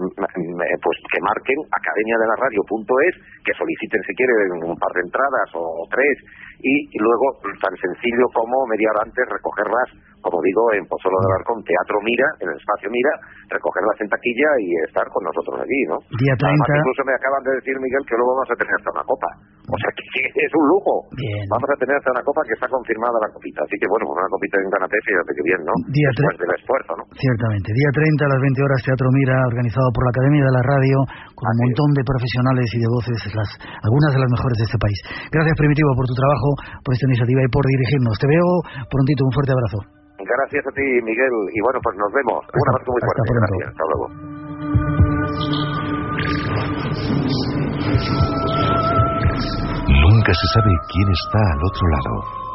que marquen academiadelaradio.es, que soliciten si quieren un par de entradas o tres, y luego tan sencillo como media hora antes recogerlas, como digo, en Pozuelo de Alarcón, Teatro Mira, en el espacio Mira, recogerlas en taquilla y estar con nosotros allí, ¿no? Día 30. Además, incluso me acaban de decir, Miguel, que luego vamos a tener hasta una copa. O sea, que es un lujo. Bien. Vamos a tener hasta una copa que está confirmada la copita. Así que bueno, pues una copita en canapé, fíjate que bien, ¿no? Después del esfuerzo, ¿no? Ciertamente. Día 30 a las 20 horas, Teatro Mira, organizado por la Academia de la Radio, con un montón de profesionales y de voces, algunas de las mejores de este país. Gracias, Primitivo, por tu trabajo, por esta iniciativa y por dirigirnos. Te veo prontito, un fuerte abrazo. Gracias a ti, Miguel, y bueno, pues nos vemos. Un abrazo muy fuerte. Gracias, hasta luego. Nunca se sabe quién está al otro lado.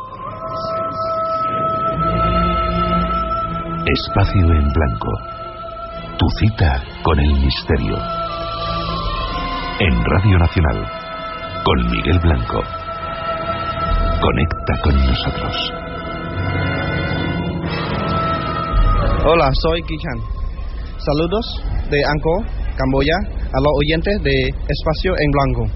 Espacio en blanco. Tu cita con el misterio. En Radio Nacional, con Miguel Blanco. Conecta con nosotros. Hola, soy Kichan. Saludos de Angkor, Camboya, a los oyentes de Espacio en Blanco.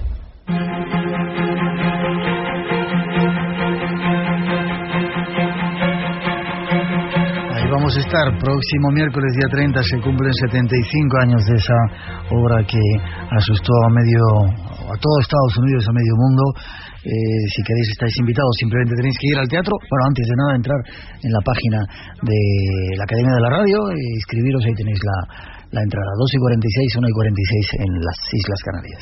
Vamos a estar próximo miércoles día 30, se cumplen 75 años de esa obra que asustó a todo Estados Unidos, a medio mundo. Si queréis estáis invitados, simplemente tenéis que ir al teatro. Bueno, antes de nada entrar en la página de la Academia de la Radio e inscribiros, ahí tenéis la entrada, 2:46, 1:46 en las Islas Canarias.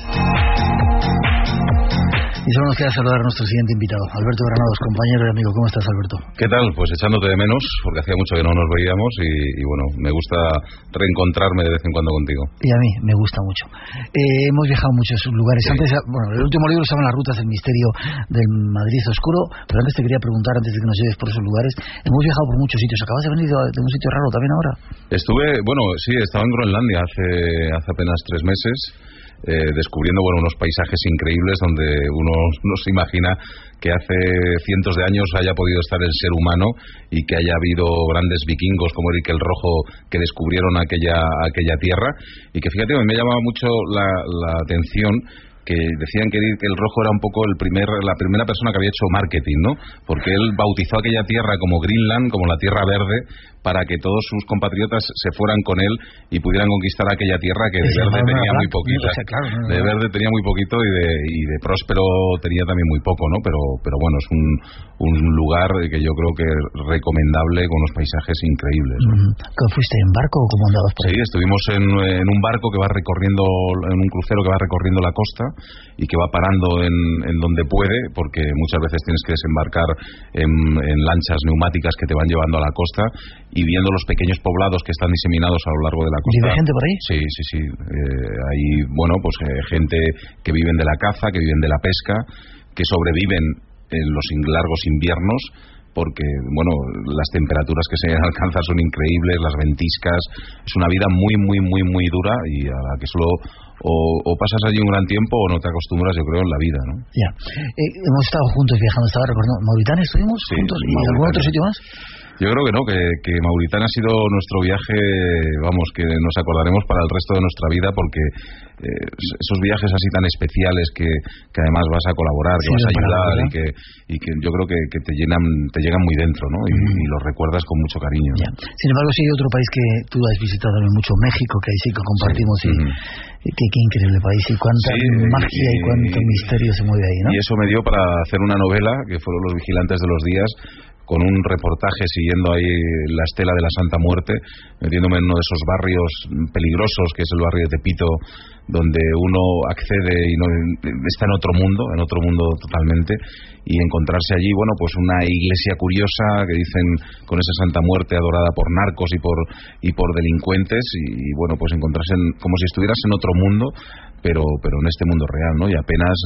Y solo nos queda saludar a nuestro siguiente invitado, Alberto Granados, compañero y amigo. ¿Cómo estás, Alberto? ¿Qué tal? Pues echándote de menos, porque hacía mucho que no nos veíamos y bueno, me gusta reencontrarme de vez en cuando contigo. Y a mí me gusta mucho. Hemos viajado a muchos lugares. Sí. Antes, bueno, el último libro se llama Las rutas del misterio del Madrid oscuro, pero antes te quería preguntar, antes de que nos lleves por esos lugares, hemos viajado por muchos sitios. ¿Acabas de venir de un sitio raro también ahora? Estaba en Groenlandia hace apenas 3 meses. Descubriendo unos paisajes increíbles donde uno no se imagina que hace cientos de años haya podido estar el ser humano y que haya habido grandes vikingos como Erik el Rojo que descubrieron aquella tierra, y que fíjate, me llamaba mucho la atención que decían que Erik el Rojo era un poco la primera persona que había hecho marketing, ¿no? Porque él bautizó aquella tierra como Greenland, como la Tierra Verde, para que todos sus compatriotas se fueran con él y pudieran conquistar aquella tierra que de verde tenía muy poquito. De verde tenía muy poquito y de próspero tenía también muy poco, ¿no? Pero bueno, es un lugar que yo creo que es recomendable, con unos paisajes increíbles, ¿no? ¿Fuiste en barco o cómo andabas por ahí? Sí, estuvimos en un barco que va recorriendo, en un crucero que va recorriendo la costa y que va parando en donde puede, porque muchas veces tienes que desembarcar en lanchas neumáticas que te van llevando a la costa, y viendo los pequeños poblados que están diseminados a lo largo de la costa. ¿Vive gente por ahí? Sí. Hay, gente que viven de la caza, que viven de la pesca, que sobreviven en los largos inviernos, porque las temperaturas que se alcanzan son increíbles, las ventiscas. Es una vida muy, muy, muy, muy dura, y a la que solo o pasas allí un gran tiempo o no te acostumbras, yo creo, en la vida, ¿no? Ya. Hemos estado juntos viajando, estaba recordando, ¿Mauritania estuvimos juntos? ¿Y algún otro sitio más? Yo creo que no, que Mauritania ha sido nuestro viaje, que nos acordaremos para el resto de nuestra vida, porque esos viajes así tan especiales que además vas a colaborar, que vas a ayudar, y que yo creo que te llegan muy dentro, ¿no? Y los recuerdas con mucho cariño. Ya. Sin embargo, sí hay otro país que tú has visitado mucho, México, que ahí sí que compartimos, y qué increíble país, y cuánta magia y cuánto misterio se mueve ahí, ¿no? Y eso me dio para hacer una novela, que fueron Los vigilantes de los días, con un reportaje siguiendo ahí la estela de la Santa Muerte, metiéndome en uno de esos barrios peligrosos, que es el barrio de Tepito, donde uno accede y está en otro mundo totalmente, y encontrarse allí, una iglesia curiosa, que dicen con esa Santa Muerte adorada por narcos y por delincuentes, y encontrarse como si estuvieras en otro mundo, pero en este mundo real, ¿no? Y apenas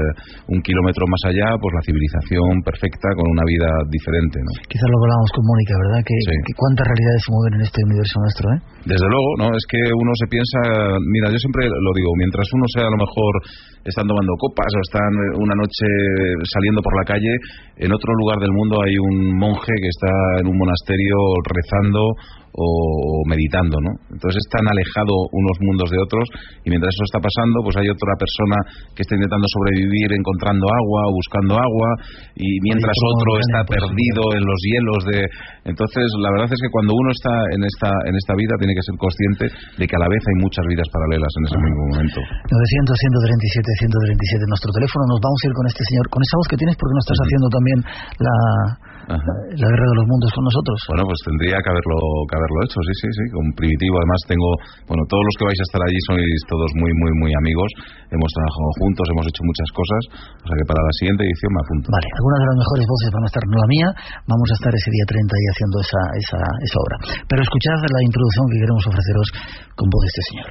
1 kilómetro más allá, la civilización perfecta, con una vida diferente, ¿no? Quizás lo hablábamos con Mónica, ¿verdad? Que cuántas realidades se mueven en este universo nuestro, ¿eh? Desde luego, ¿no? Es que uno se piensa, mira, yo siempre lo digo, mientras uno sea, a lo mejor están tomando copas o están una noche saliendo por la calle, en otro lugar del mundo hay un monje que está en un monasterio rezando o meditando, ¿no? Entonces es tan alejado unos mundos de otros, y mientras eso está pasando, hay otra persona que está intentando sobrevivir encontrando agua o buscando agua, y mientras otro está perdido en los hielos Entonces la verdad es que cuando uno está en esta vida tiene que ser consciente de que a la vez hay muchas vidas paralelas en ese mismo momento. 900-137-137 nuestro teléfono. Nos vamos a ir con este señor, con esa voz que tienes, porque nos estás haciendo también la guerra de los mundos con nosotros. Bueno, pues tendría que haberlo hecho, sí, con Primitivo. Además todos los que vais a estar allí sois todos muy, muy, muy amigos. Hemos trabajado juntos, hemos hecho muchas cosas, o sea que para la siguiente edición me apunto. Vale, algunas de las mejores voces van a estar, no la mía, vamos a estar ese día 30 ahí haciendo esa obra. Pero escuchad la introducción que queremos ofreceros con voz de este señor.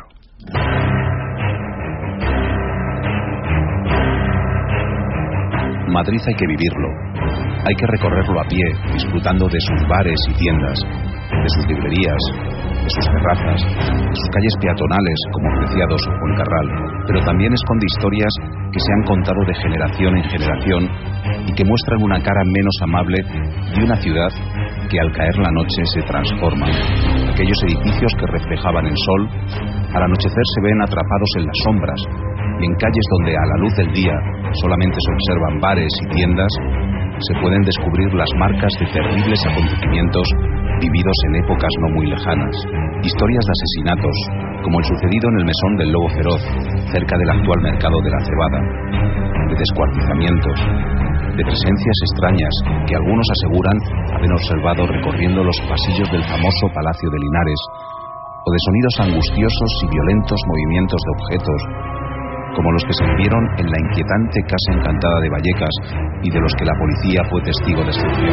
Madrid hay que vivirlo, hay que recorrerlo a pie, disfrutando de sus bares y tiendas, de sus librerías, de sus terrazas, de sus calles peatonales como Preciados o Fuencarral, pero también esconde historias que se han contado de generación en generación y que muestran una cara menos amable de una ciudad que al caer la noche se transforma. Aquellos edificios que reflejaban el sol, al anochecer se ven atrapados en las sombras, y en calles donde a la luz del día solamente se observan bares y tiendas, se pueden descubrir las marcas de terribles acontecimientos vividos en épocas no muy lejanas. Historias de asesinatos, como el sucedido en el mesón del Lobo Feroz, cerca del actual mercado de la Cebada, de descuartizamientos, de presencias extrañas que algunos aseguran haber observado recorriendo los pasillos del famoso Palacio de Linares, o de sonidos angustiosos y violentos movimientos de objetos, como los que se vieron en la inquietante Casa Encantada de Vallecas y de los que la policía fue testigo de excepción.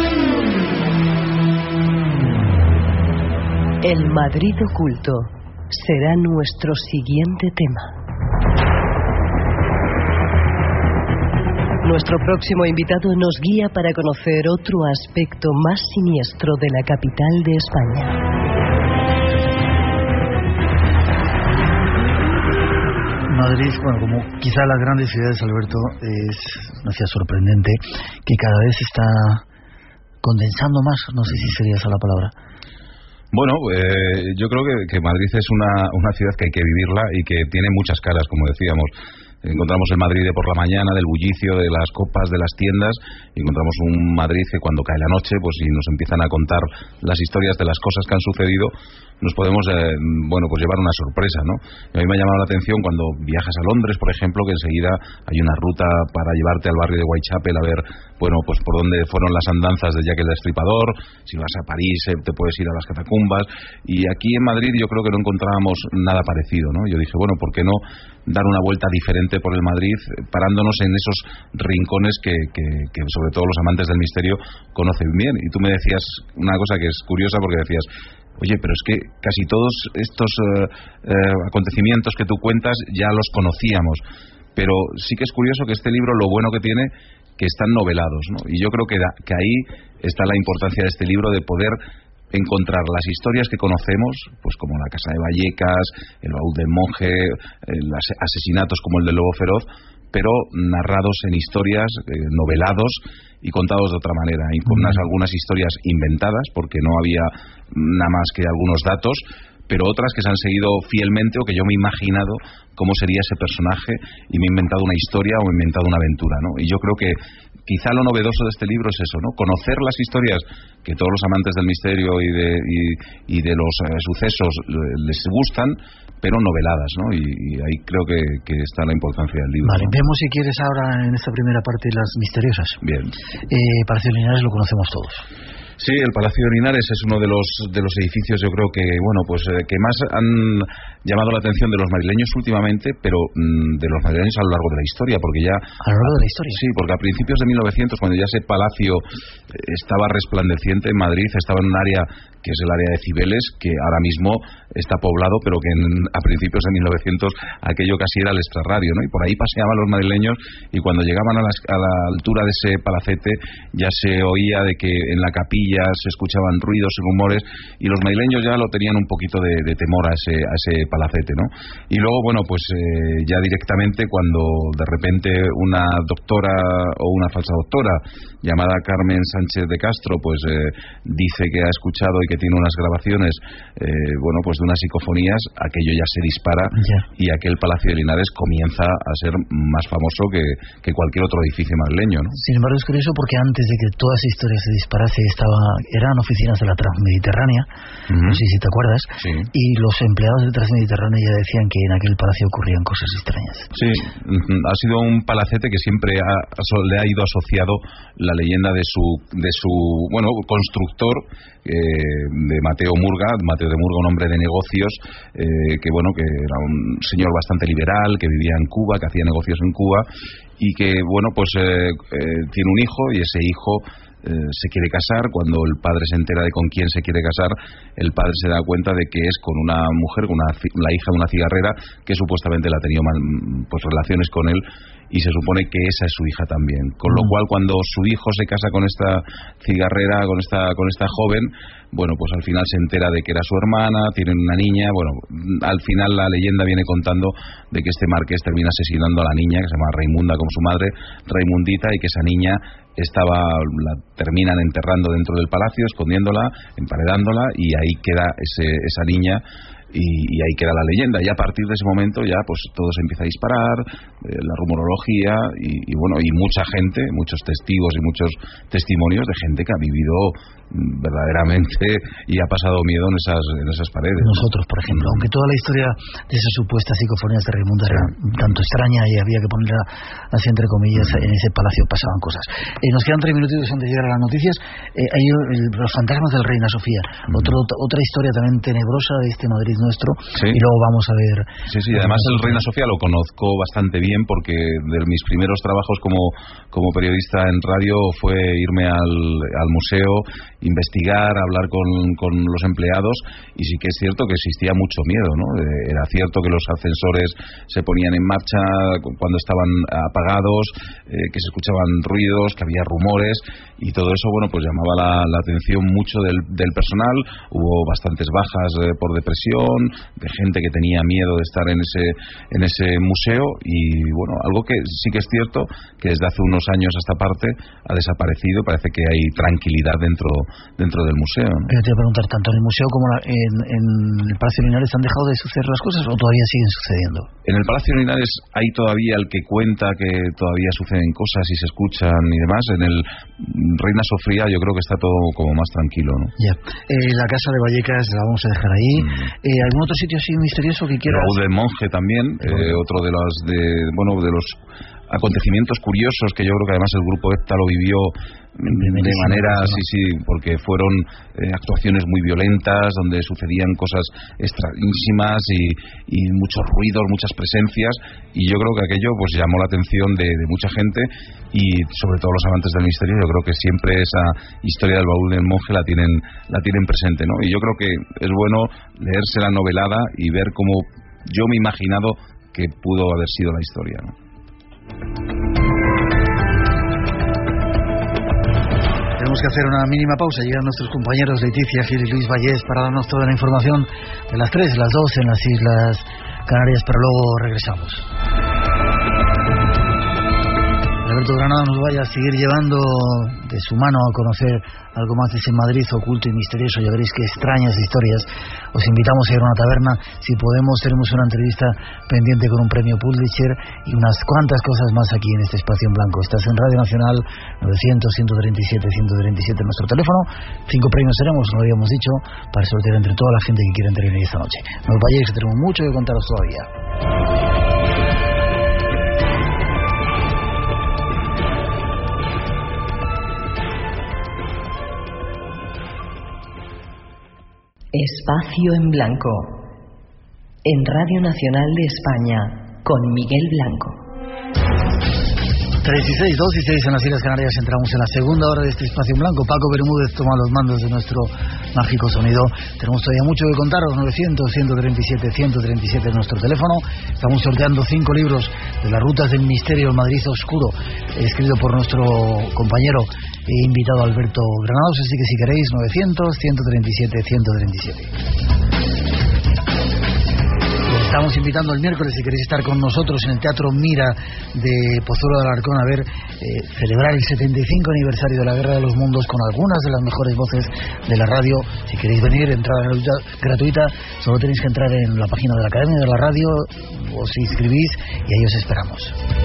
El Madrid oculto será nuestro siguiente tema. Nuestro próximo invitado nos guía para conocer otro aspecto más siniestro de la capital de España. Madrid, como quizá las grandes ciudades, Alberto, es una ciudad sorprendente que cada vez está condensando más, no sé si sería esa la palabra. Bueno, yo creo que Madrid es una ciudad que hay que vivirla y que tiene muchas caras, como decíamos. Encontramos el Madrid de por la mañana, del bullicio, de las copas, de las tiendas, y encontramos un Madrid que cuando cae la noche, pues si nos empiezan a contar las historias de las cosas que han sucedido, nos podemos llevar una sorpresa, ¿no? Y a mí me ha llamado la atención cuando viajas a Londres, por ejemplo, que enseguida hay una ruta para llevarte al barrio de Whitechapel a ver, pues por dónde fueron las andanzas de Jack el Destripador. Si vas a París, te puedes ir a las catacumbas, y aquí en Madrid yo creo que no encontrábamos nada parecido, ¿no? Yo dije, ¿por qué no dar una vuelta diferente por el Madrid, parándonos en esos rincones que sobre todo los amantes del misterio conocen bien? Y tú me decías una cosa que es curiosa, porque decías, oye, pero es que casi todos estos acontecimientos que tú cuentas ya los conocíamos, pero sí que es curioso que este libro, lo bueno que tiene, que están novelados, ¿no? Y yo creo que ahí está la importancia de este libro, de poder encontrar las historias que conocemos, pues como la Casa de Vallecas, el baúl del monje, los asesinatos como el del Lobo Feroz, pero narrados en historias, novelados y contados de otra manera, y con algunas historias inventadas, porque no había nada más que algunos datos, pero otras que se han seguido fielmente, o que yo me he imaginado cómo sería ese personaje y me he inventado una historia o me he inventado una aventura, ¿no? Y yo creo que quizá lo novedoso de este libro es eso, ¿no? Conocer las historias que todos los amantes del misterio y de los sucesos les gustan, pero noveladas, ¿no? Y ahí creo que está la importancia del libro. Vale, ¿no? vemos si quieres ahora en esta primera parte las misteriosas. Bien. Palacio de Linares lo conocemos todos. Sí, el Palacio de Linares es uno de los edificios, yo creo que que más han llamado la atención de los madrileños últimamente, pero de los madrileños a lo largo de la historia, porque ya a lo largo de la historia. Sí, porque a principios de 1900, cuando ya ese palacio estaba resplandeciente en Madrid, estaba en un área que es el área de Cibeles, que ahora mismo está poblado, pero que a principios de 1900 aquello casi era el extrarradio, ¿no? Y por ahí paseaban los madrileños, y cuando llegaban a la altura de ese palacete ya se oía de que en la capilla se escuchaban ruidos y rumores, y los madrileños ya lo tenían un poquito de temor a ese palacete, ¿no? Y luego, ya directamente, cuando de repente una doctora o una falsa doctora llamada Carmen Sánchez de Castro, dice que ha escuchado y que tiene unas grabaciones de unas psicofonías, aquello ya se dispara, y aquel Palacio de Linares comienza a ser más famoso que cualquier otro edificio madrileño, ¿no? Sin embargo, es curioso porque antes de que toda esa historia se disparase eran oficinas de la Transmediterránea, no sé si te acuerdas, sí. Y los empleados de Transmediterránea ya decían que en aquel palacio ocurrían cosas extrañas. Sí, ha sido un palacete que siempre le ha ido asociado la leyenda de su de su constructor, de Mateo de Murga, un hombre de negocios, que era un señor bastante liberal, que vivía en Cuba, que hacía negocios en Cuba, y que tiene un hijo, y ese hijo se quiere casar. Cuando el padre se entera de con quién se quiere casar, el padre se da cuenta de que es con una mujer, la hija de una cigarrera, que supuestamente la ha tenido relaciones con él, y se supone que esa es su hija también. Con lo cual, cuando su hijo se casa con esta cigarrera, con esta joven, pues al final se entera de que era su hermana, tienen una niña. Al final la leyenda viene contando de que este marqués termina asesinando a la niña, que se llama Raimunda como su madre, Raimundita, y que esa niña la terminan enterrando dentro del palacio, escondiéndola, emparedándola, y ahí queda esa niña. Y ahí queda la leyenda, y a partir de ese momento ya todo se empieza a disparar, la rumorología y mucha gente, muchos testigos y muchos testimonios de gente que ha vivido verdaderamente y ha pasado miedo en esas paredes. Nosotros, por ejemplo, aunque toda la historia de esas supuestas psicofonías de Raimunda era un tanto extraña y había que ponerla así entre comillas, en ese palacio pasaban cosas. Nos quedan 3 minutitos antes de llegar a las noticias. Hay los fantasmas del Reina Sofía, otra historia también tenebrosa de este Madrid nuestro, y luego vamos a ver. Sí, además el Reina Sofía lo conozco bastante bien, porque de mis primeros trabajos como periodista en radio fue irme al museo, investigar, hablar con los empleados, y sí que es cierto que existía mucho miedo, ¿no? Era cierto que los ascensores se ponían en marcha cuando estaban apagados, que se escuchaban ruidos, que había rumores, y todo eso llamaba la atención mucho del personal. Hubo bastantes bajas por depresión, de gente que tenía miedo de estar en ese museo, y algo que sí que es cierto, que desde hace unos años a esta parte ha desaparecido. Parece que hay tranquilidad dentro del museo, ¿no? Pero te voy a preguntar, tanto en el museo como en el Palacio de Linares, ¿han dejado de suceder las cosas o todavía siguen sucediendo? En el Palacio de Linares hay todavía el que cuenta que todavía suceden cosas y se escuchan y demás. En el Reina Sofía yo creo que está todo como más tranquilo, ¿no? Ya. La casa de Vallecas la vamos a dejar ahí. ¿Algún otro sitio así misterioso que quieras? El baúl del monje también, otro de los acontecimientos curiosos, que yo creo que además el grupo EPTA lo vivió de manera, porque fueron actuaciones muy violentas, donde sucedían cosas extrañísimas y muchos ruidos, muchas presencias, y yo creo que aquello llamó la atención de mucha gente, y sobre todo los amantes del misterio. Yo creo que siempre esa historia del baúl del monje la tienen presente, ¿no? Y yo creo que es bueno leerse la novelada y ver cómo yo me he imaginado que pudo haber sido la historia, ¿no? Tenemos que hacer una mínima pausa. Llegan nuestros compañeros Leticia Gil y Luis Vallés para darnos toda la información de las 3, las 2 en las Islas Canarias, pero luego regresamos. Alberto Granado nos vaya a seguir llevando de su mano a conocer algo más de ese Madrid oculto y misterioso. Ya veréis qué extrañas historias. Os invitamos a ir a una taberna. Si podemos, tenemos una entrevista pendiente con un premio Pulitzer y unas cuantas cosas más aquí en este espacio en blanco. Estás en Radio Nacional, 900-137-137 nuestro teléfono. 5 premios seremos, lo habíamos dicho, para sortear entre toda la gente que quiera intervenir esta noche. No os vayáis, que tenemos mucho que contaros todavía. Espacio en Blanco, en Radio Nacional de España, con Miguel Blanco. 3 y 6, 2 y 6 en las Islas Canarias. Entramos en la segunda hora de este Espacio en Blanco. Paco Bermúdez toma los mandos de nuestro mágico sonido. Tenemos todavía mucho que contaros. 900-137-137 es nuestro teléfono. Estamos sorteando 5 libros de las rutas del misterio del Madrid oscuro, escrito por nuestro compañero e invitado Alberto Granados. Así que si queréis, 900-137-137. Estamos invitando el miércoles, si queréis estar con nosotros en el Teatro Mira de Pozuelo de Alarcón, a ver, celebrar el 75 aniversario de la Guerra de los Mundos con algunas de las mejores voces de la radio. Si queréis venir, entrada gratuita, solo tenéis que entrar en la página de la Academia de la Radio, os inscribís y ahí os esperamos.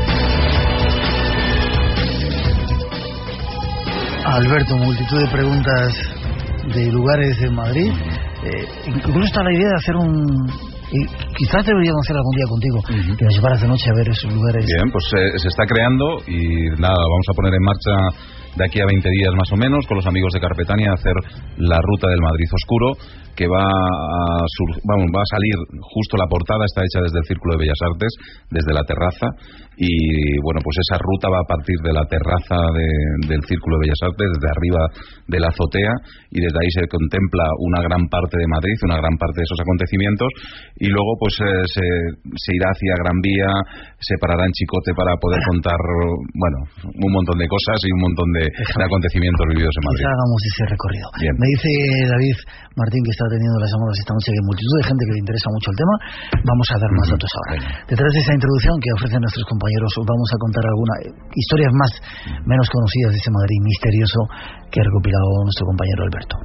Alberto, multitud de preguntas de lugares de Madrid. Incluso está la idea de hacer y quizás deberíamos hacer algún día contigo, que nos llevaras de noche a ver esos lugares. Bien, pues se está creando y nada, vamos a poner en marcha de aquí a 20 días más o menos, con los amigos de Carpetania, a hacer la ruta del Madrid Oscuro, que va a salir justo, la portada está hecha desde el Círculo de Bellas Artes, desde la terraza, y bueno, pues esa ruta va a partir de la terraza del Círculo de Bellas Artes, desde arriba de la azotea, y desde ahí se contempla una gran parte de Madrid, una gran parte de esos acontecimientos, y luego pues se irá hacia Gran Vía, se parará en Chicote para poder contar, bueno, un montón de cosas y un montón de acontecimientos vividos en Madrid. Quizá hagamos ese recorrido. Bien. Me dice David Martín, que está teniendo las llamadas esta noche, que hay multitud de gente que le interesa mucho el tema. Vamos a dar más datos ahora. Detrás de esa introducción que ofrecen nuestros compañeros, os vamos a contar algunas historias menos conocidas de ese Madrid misterioso que ha recopilado nuestro compañero Alberto.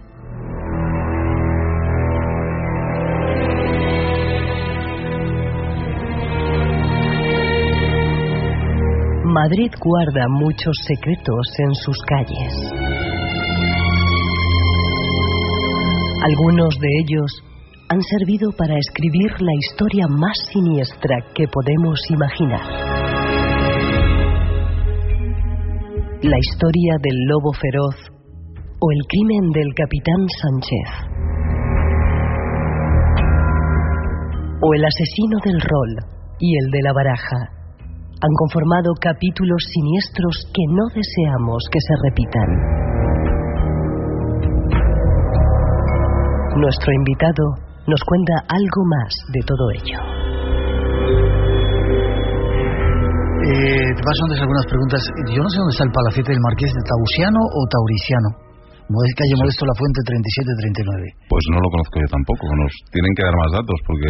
Madrid guarda muchos secretos en sus calles. Algunos de ellos han servido para escribir la historia más siniestra que podemos imaginar. La historia del lobo feroz o el crimen del capitán Sánchez. O el asesino del rol y el de la baraja han conformado capítulos siniestros que no deseamos que se repitan. Nuestro invitado nos cuenta algo más de todo ello. Te paso antes algunas preguntas. Yo no sé dónde está el palacete del Marqués, de Tausiano o Taurisiano. Calle Modesto La Fuente 3739. Pues no lo conozco yo tampoco. Nos tienen que dar más datos porque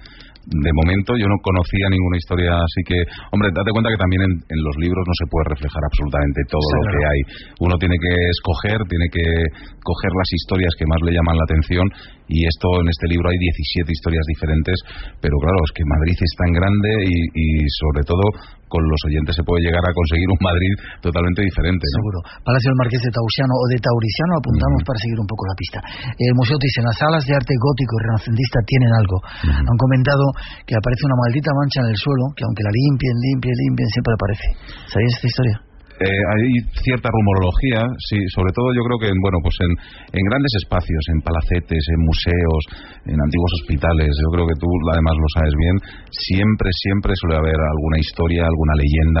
de momento yo no conocía ninguna historia, así que, hombre, date cuenta que también en los libros no se puede reflejar absolutamente todo lo que hay. Uno tiene que escoger, tiene que coger las historias que más le llaman la atención, y en este libro hay 17 historias diferentes, pero claro, es que Madrid es tan grande y sobre todo con los oyentes se puede llegar a conseguir un Madrid totalmente diferente, ¿no? Seguro. Palacio del Marqués de Tausiano o de Taurisiano, apuntamos para seguir un poco la pista. El Museo dice, en las salas de arte gótico y renacentista tienen algo. Han comentado que aparece una maldita mancha en el suelo, que aunque la limpien, siempre aparece. ¿Sabías esta historia? Hay cierta rumorología, sí, sobre todo yo creo que en grandes espacios, en palacetes, en museos, en antiguos hospitales, yo creo que tú además lo sabes bien, siempre suele haber alguna historia, alguna leyenda,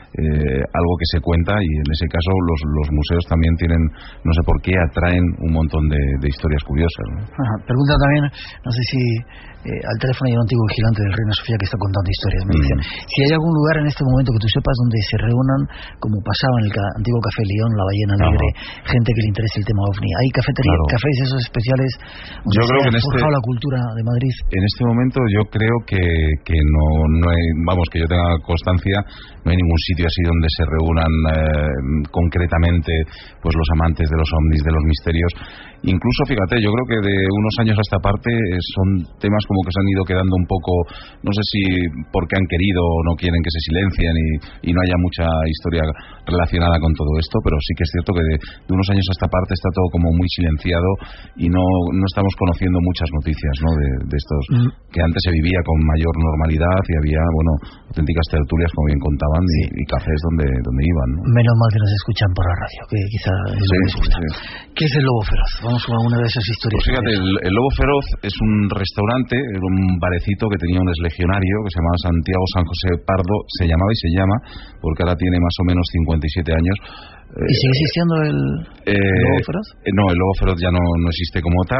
algo que se cuenta, y en ese caso los museos también tienen, no sé por qué, atraen un montón de historias curiosas, ¿no? Ajá. Pregunta también, no sé si al teléfono hay un antiguo vigilante del Reina Sofía que está contando historias. Me dicen, si hay algún lugar en este momento que tú sepas donde se reúnan, como pasaba en el antiguo Café León, La Ballena Negra, gente que le interese el tema OVNI. ¿Hay cafeterías, cafés esos especiales donde yo creo que se ha forjado la cultura de Madrid? En este momento yo creo que no hay, vamos, que yo tenga constancia, no hay ningún sitio así donde se reúnan concretamente pues los amantes de los ovnis, de los misterios. Incluso, fíjate, yo creo que de unos años a esta parte son temas como que se han ido quedando un poco, no sé si porque han querido o no quieren que se silencien y no haya mucha historia relacionada con todo esto, pero sí que es cierto que de unos años a esta parte está todo como muy silenciado y no estamos conociendo muchas noticias, ¿no? de estos que antes se vivía con mayor normalidad y había, bueno, auténticas tertulias, como bien contaban, y cafés donde iban, ¿no? Menos mal que nos escuchan por la radio, que quizá es lo que les gusta. Sí. ¿Qué es el Lobo Feroz? Vamos con alguna de esas historias. Pues fíjate, el Lobo Feroz es un restaurante, un barecito que tenía un exlegionario que se llamaba Santiago San José Pardo, se llamaba y se llama, porque ahora tiene más o menos 57 años. ¿Y sigue existiendo el Lobo Feroz? No, el Lobo Feroz ya no existe como tal,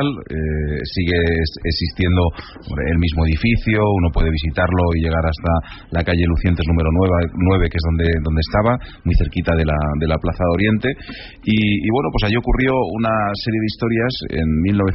sigue existiendo el mismo edificio, uno puede visitarlo y llegar hasta la calle Lucientes número 9, que es donde estaba, muy cerquita de la Plaza de Oriente, y bueno, pues allí ocurrió una serie de historias en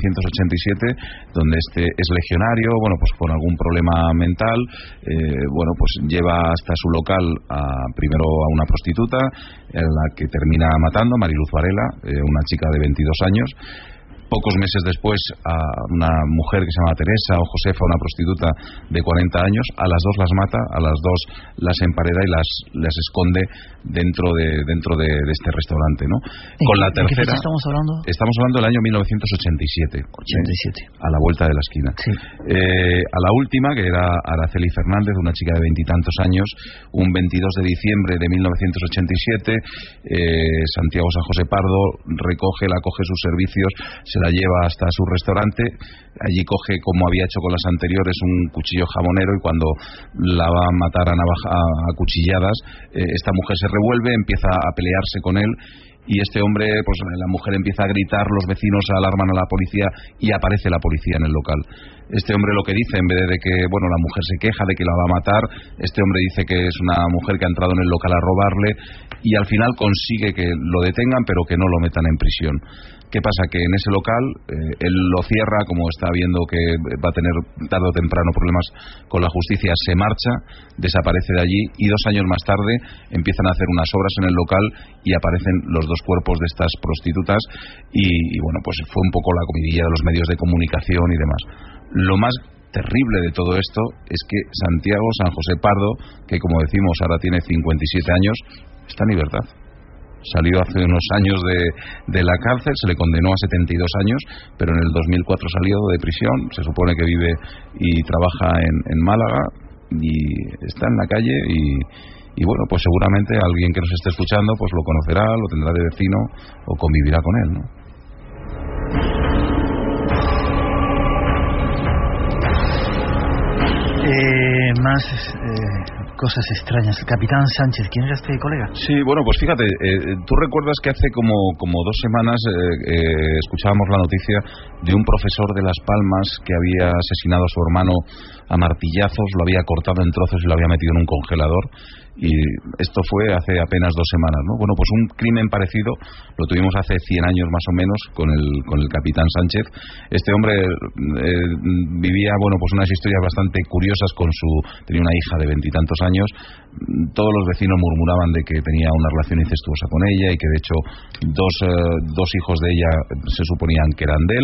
1987, donde este exlegionario, bueno, pues con algún problema mental, bueno, pues lleva hasta su local primero a una prostituta, en la que termina matando, Mariluz Varela, una chica de 22 años, Pocos meses después a una mujer que se llama Teresa o Josefa, una prostituta de 40 años, a las dos las mata, a las dos las empareda y las esconde dentro de este restaurante, ¿no? Con la tercera... ¿De qué estamos hablando? Estamos hablando del año 1987. 87. A la vuelta de la esquina. Sí. A la última, que era Araceli Fernández, una chica de 20 y tantos años, un 22 de diciembre de 1987, Santiago San José Pardo la coge sus servicios, se la lleva hasta su restaurante, allí coge, como había hecho con las anteriores, un cuchillo jamonero, y cuando la va a matar a cuchilladas, esta mujer se revuelve, empieza a pelearse con él, y este hombre, pues la mujer empieza a gritar, los vecinos alarman a la policía y aparece la policía en el local. Este hombre lo que dice, en vez de que, bueno, la mujer se queja de que la va a matar, este hombre dice que es una mujer que ha entrado en el local a robarle, y al final consigue que lo detengan, pero que no lo metan en prisión. ¿Qué pasa? Que en ese local él lo cierra, como está viendo que va a tener tarde o temprano problemas con la justicia, se marcha, desaparece de allí, y 2 años más tarde empiezan a hacer unas obras en el local y aparecen los 2 cuerpos de estas prostitutas, y bueno, pues fue un poco la comidilla de los medios de comunicación y demás. Lo más terrible de todo esto es que Santiago San José Pardo, que como decimos ahora tiene 57 años, está en libertad. Salió hace unos años de la cárcel, se le condenó a 72 años, pero en el 2004 salió de prisión, se supone que vive y trabaja en Málaga, y está en la calle, y bueno, pues seguramente alguien que nos esté escuchando pues lo conocerá, lo tendrá de vecino o convivirá con él, ¿no? Más cosas extrañas. El capitán Sánchez, ¿quién era este colega? Sí, bueno, pues fíjate, tú recuerdas que hace como 2 semanas escuchábamos la noticia de un profesor de Las Palmas que había asesinado a su hermano a martillazos, lo había cortado en trozos y lo había metido en un congelador, y esto fue hace apenas 2 semanas, ¿no? Bueno, pues un crimen parecido lo tuvimos hace 100 años más o menos con el capitán Sánchez. Este hombre vivía, bueno, pues unas historias bastante curiosas tenía una hija de 20 y tantos años. Todos los vecinos murmuraban de que tenía una relación incestuosa con ella, y que de hecho dos hijos de ella se suponían que eran de él.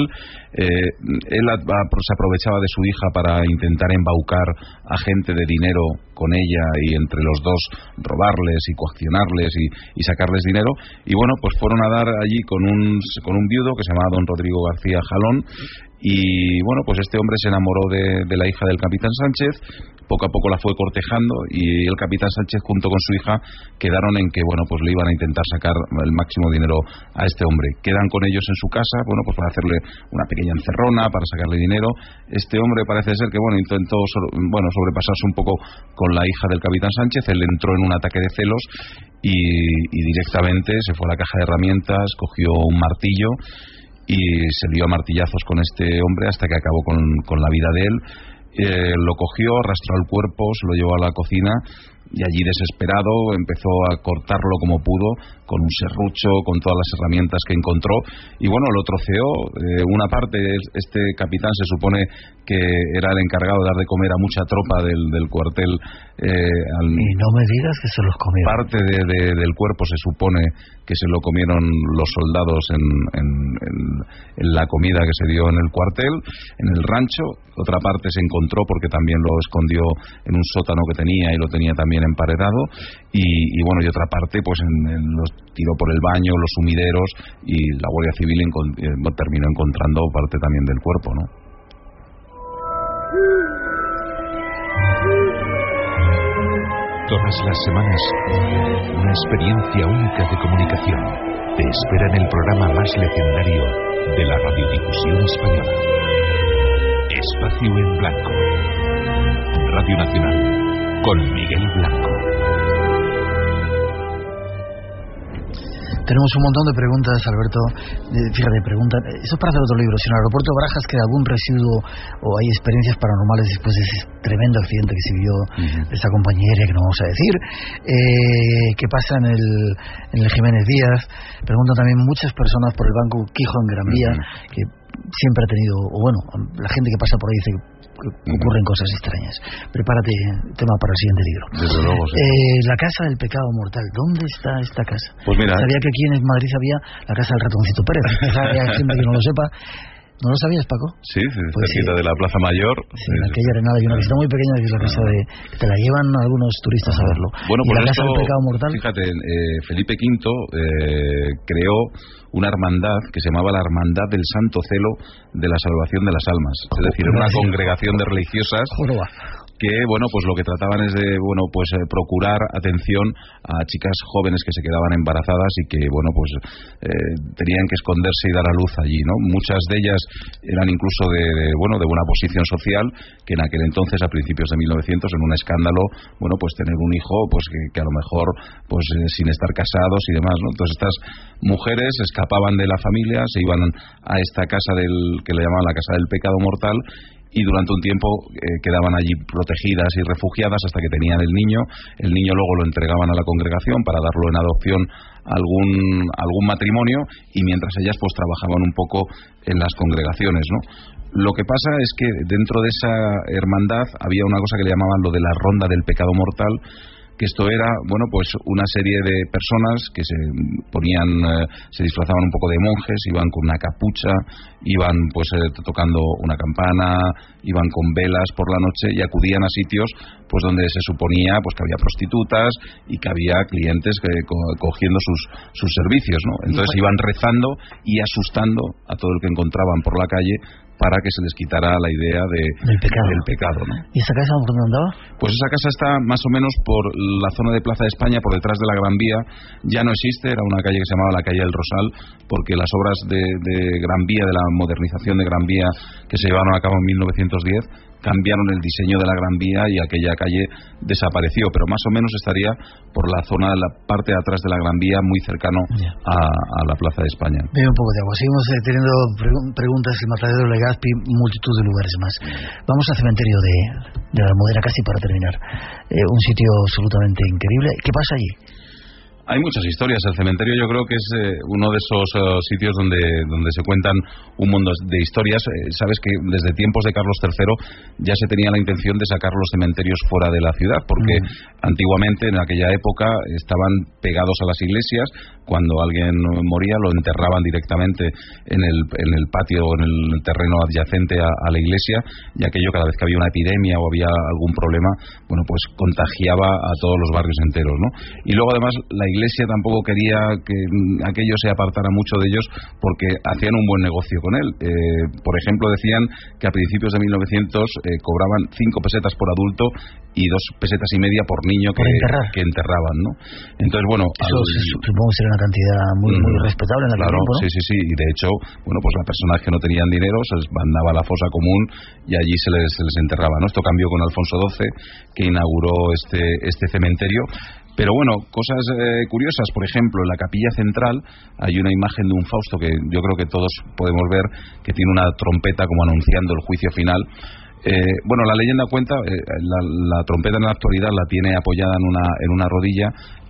Él se aprovechaba de su hija para intentar embaucar a gente de dinero con ella, y entre los dos robarles y coaccionarles y sacarles dinero. Y bueno, pues fueron a dar allí con un viudo que se llamaba don Rodrigo García Jalón, y bueno, pues este hombre se enamoró de la hija del capitán Sánchez. Poco a poco la fue cortejando, y el capitán Sánchez junto con su hija quedaron en que, bueno, pues le iban a intentar sacar el máximo dinero a este hombre. Quedan con ellos en su casa, bueno, pues para hacerle una pequeña encerrona, para sacarle dinero. Este hombre parece ser que, bueno, intentó sobrepasarse un poco con la hija del capitán Sánchez. Él entró en un ataque de celos y directamente se fue a la caja de herramientas, cogió un martillo y se lió a martillazos con este hombre hasta que acabó con la vida de él. Lo cogió, arrastró el cuerpo, se lo llevó a la cocina, y allí desesperado empezó a cortarlo como pudo, con un serrucho, con todas las herramientas que encontró, y bueno, lo troceó. Una parte, este capitán se supone que era el encargado de dar de comer a mucha tropa del cuartel. Y no me digas que se los comieron. Parte del cuerpo se supone que se lo comieron los soldados en la comida que se dio en el cuartel, en el rancho. Otra parte se encontró porque también lo escondió en un sótano que tenía, y lo tenía también emparedado, y bueno, y otra parte pues los tiró por el baño, los sumideros, y la Guardia Civil terminó encontrando parte también del cuerpo, ¿no? Todas las semanas, una experiencia única de comunicación te espera en el programa más legendario de la radiodifusión española. Espacio en Blanco. Radio Nacional, con Miguel Blanco. Tenemos un montón de preguntas, Alberto. Fíjate, preguntan, eso es para hacer otro libro. Si en el aeropuerto de Barajas queda algún residuo o hay experiencias paranormales después de ese tremendo accidente que se vivió de esa compañía aérea, que no vamos a decir. ¿Qué pasa en el Jiménez Díaz? Preguntan también muchas personas por el Banco Quijo en Gran Vía, que siempre ha tenido, o bueno, la gente que pasa por ahí dice que ocurren cosas extrañas. Prepárate, tema para el siguiente libro. Desde luego, sí. La casa del pecado mortal. ¿Dónde está esta casa? Pues mira, sabía que aquí en Madrid había la casa del ratoncito Pérez. Hay gente que no lo sepa. ¿No lo sabías, Paco? Sí, cerquita de la Plaza Mayor. Sí, en aquella arenada hay una visita muy pequeña que es la casa de... que te la llevan algunos turistas a verlo. Bueno, y por la eso, casa del pecado mortal. Fíjate, Felipe V creó una hermandad que se llamaba la Hermandad del Santo Celo de la Salvación de las Almas. Es decir, una congregación de religiosas que, bueno, pues lo que trataban es de, bueno, pues procurar atención a chicas jóvenes que se quedaban embarazadas y que, bueno, pues tenían que esconderse y dar a luz allí, ¿no? Muchas de ellas eran incluso de buena posición social, que en aquel entonces, a principios de 1900, en un escándalo, bueno, pues tener un hijo, pues que a lo mejor, pues sin estar casados y demás, ¿no? Entonces estas mujeres escapaban de la familia, se iban a esta casa que le llamaban la casa del pecado mortal, y durante un tiempo quedaban allí protegidas y refugiadas hasta que tenían el niño luego lo entregaban a la congregación para darlo en adopción a algún matrimonio, y mientras ellas pues trabajaban un poco en las congregaciones, ¿no? Lo que pasa es que dentro de esa hermandad había una cosa que le llamaban lo de la ronda del pecado mortal, que esto era, bueno, pues una serie de personas que se disfrazaban un poco de monjes, iban con una capucha, iban pues tocando una campana, iban con velas por la noche y acudían a sitios pues donde se suponía pues que había prostitutas y que había clientes cogiendo sus servicios, ¿no? Entonces iban rezando y asustando a todo el que encontraban por la calle para que se les quitara la idea del pecado, ¿no? ¿Y esa casa por dónde andaba? Pues esa casa está más o menos por la zona de Plaza de España, por detrás de la Gran Vía. Ya no existe, era una calle que se llamaba la calle del Rosal, porque las obras de Gran Vía, de la modernización de Gran Vía que se llevaron a cabo en 1910, cambiaron el diseño de la Gran Vía y aquella calle desapareció, pero más o menos estaría por la zona de la parte de atrás de la Gran Vía, muy cercano a la Plaza de España. Veo un poco de agua. Seguimos teniendo preguntas en Matadero, Legazpi, multitud de lugares más. Vamos al cementerio de la Almudena, casi para terminar. Un sitio absolutamente increíble. ¿Qué pasa allí? Hay muchas historias. El cementerio yo creo que es uno de esos sitios donde se cuentan un mundo de historias. Sabes que desde tiempos de Carlos III ya se tenía la intención de sacar los cementerios fuera de la ciudad, porque antiguamente, en aquella época, estaban pegados a las iglesias. Cuando alguien moría lo enterraban directamente en el patio o en el terreno adyacente a la iglesia, y aquello, cada vez que había una epidemia o había algún problema, bueno, pues contagiaba a todos los barrios enteros, ¿no? Y luego además la iglesia tampoco quería que aquello se apartara mucho de ellos, porque hacían un buen negocio con él. Por ejemplo, decían que a principios de 1900 cobraban 5 pesetas por adulto y 2,5 pesetas por niño que enterraban, ¿no? Entonces, bueno, eso supongo que será una cantidad muy respetable en aquel tiempo, ¿no? Sí, y de hecho, bueno, pues las personas que no tenían dinero se les mandaba a la fosa común y allí se les enterraba, ¿no? Esto cambió con Alfonso XII, que inauguró este cementerio. Pero bueno, cosas curiosas, por ejemplo, en la capilla central hay una imagen de un Fausto que yo creo que todos podemos ver, que tiene una trompeta como anunciando el juicio final. Bueno, la leyenda cuenta, la trompeta en la actualidad la tiene apoyada en una rodilla.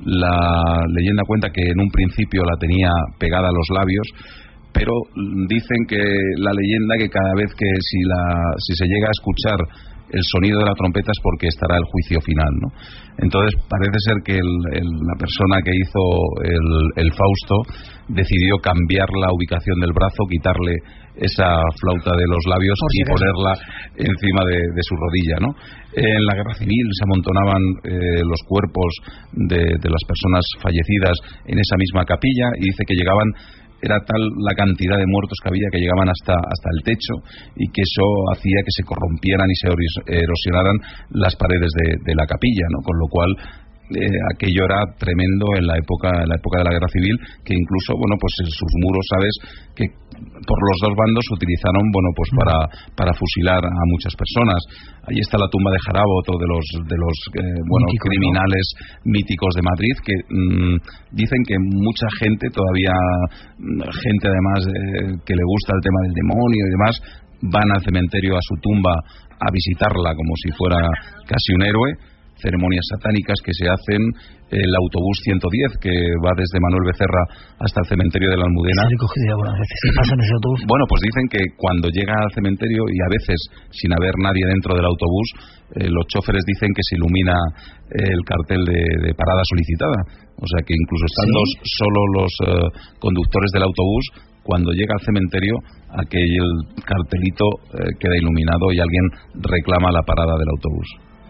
La leyenda cuenta que en un principio la tenía pegada a los labios, pero dicen que la leyenda que cada vez que si se llega a escuchar el sonido de la trompeta es porque estará el juicio final, ¿no? Entonces parece ser que la persona que hizo el Fausto decidió cambiar la ubicación del brazo, quitarle esa flauta de los labios y ponerla encima de su rodilla, ¿no? En la Guerra Civil se amontonaban los cuerpos de las personas fallecidas en esa misma capilla, y dice que llegaban, era tal la cantidad de muertos que había que llegaban hasta el techo, y que eso hacía que se corrompieran y se erosionaran las paredes de la capilla, ¿no? Con lo cual aquello era tremendo en la época de la Guerra Civil, que incluso, bueno, pues en sus muros, sabes que por los dos bandos se utilizaron, bueno, pues para fusilar a muchas personas. Ahí está la tumba de Jarabo, otro de los míticos, criminales, ¿no?, míticos de Madrid, que dicen que mucha gente, todavía gente además que le gusta el tema del demonio y demás, van al cementerio, a su tumba, a visitarla como si fuera casi un héroe. ceremonias satánicas que se hacen. El autobús 110 que va desde Manuel Becerra hasta el cementerio de la Almudena. ¿Qué pasa en ese autobús? Bueno, pues dicen que cuando llega al cementerio y a veces sin haber nadie dentro del autobús, los choferes dicen que se ilumina el cartel de parada solicitada. O sea que incluso estando solo los conductores del autobús, cuando llega al cementerio, aquel cartelito queda iluminado y alguien reclama la parada del autobús.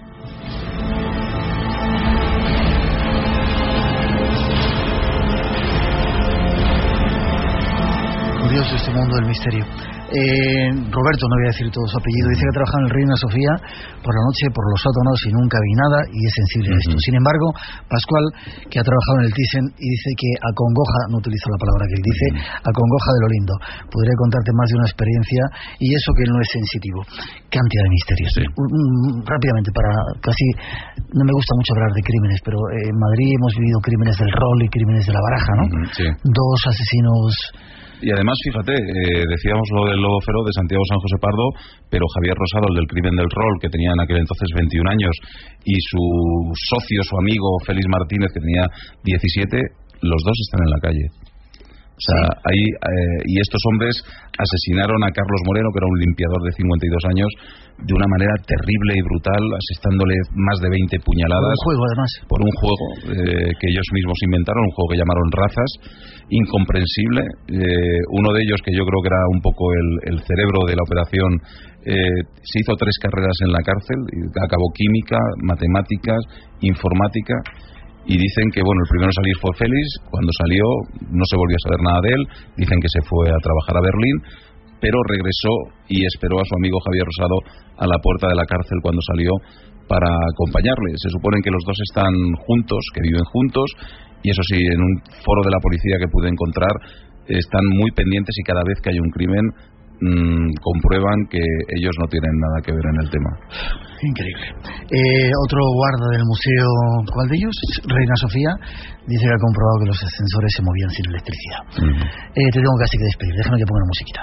Curioso este mundo del misterio. Roberto, no voy a decir todo su apellido, dice que ha trabajado en el Reina Sofía por la noche por los sótanos y nunca vi nada y es sensible a esto. Sin embargo, Pascual, que ha trabajado en el Thyssen y dice que acongoja, no utiliza la palabra que él dice, acongoja de lo lindo. Podría contarte más de una experiencia y eso que él no es sensitivo. Cantidad de misterios. Rápidamente, para casi, no me gusta mucho hablar de crímenes, pero en Madrid hemos vivido crímenes del rol y crímenes de la baraja, ¿no? Dos asesinos. Y además, fíjate, decíamos lo del Lobo Feroz de Santiago San José Pardo, pero Javier Rosado, el del crimen del rol, que tenía en aquel entonces 21 años, y su socio, su amigo Félix Martínez, que tenía 17, los dos están en la calle. O sea, ahí, y estos hombres asesinaron a Carlos Moreno, que era un limpiador de 52 años, de una manera terrible y brutal, asestándole más de 20 puñaladas. Por un juego, además. Por un juego que ellos mismos inventaron, un juego que llamaron Razas, incomprensible. Uno de ellos, que yo creo que era un poco el cerebro de la operación, se hizo 3 carreras en la cárcel, acabó química, matemáticas, informática. Y dicen que, bueno, el primero en salir fue Félix. Cuando salió no se volvió a saber nada de él. Dicen que se fue a trabajar a Berlín, pero regresó y esperó a su amigo Javier Rosado a la puerta de la cárcel cuando salió para acompañarle. Se supone que los dos están juntos, que viven juntos, y eso sí, en un foro de la policía que pude encontrar, están muy pendientes y cada vez que hay un crimen comprueban que ellos no tienen nada que ver en el tema. Increíble. Otro guarda del museo, ¿cuál de ellos? Reina Sofía, dice que ha comprobado que los ascensores se movían sin electricidad. Te tengo casi que despedir, déjame que ponga una musiquita.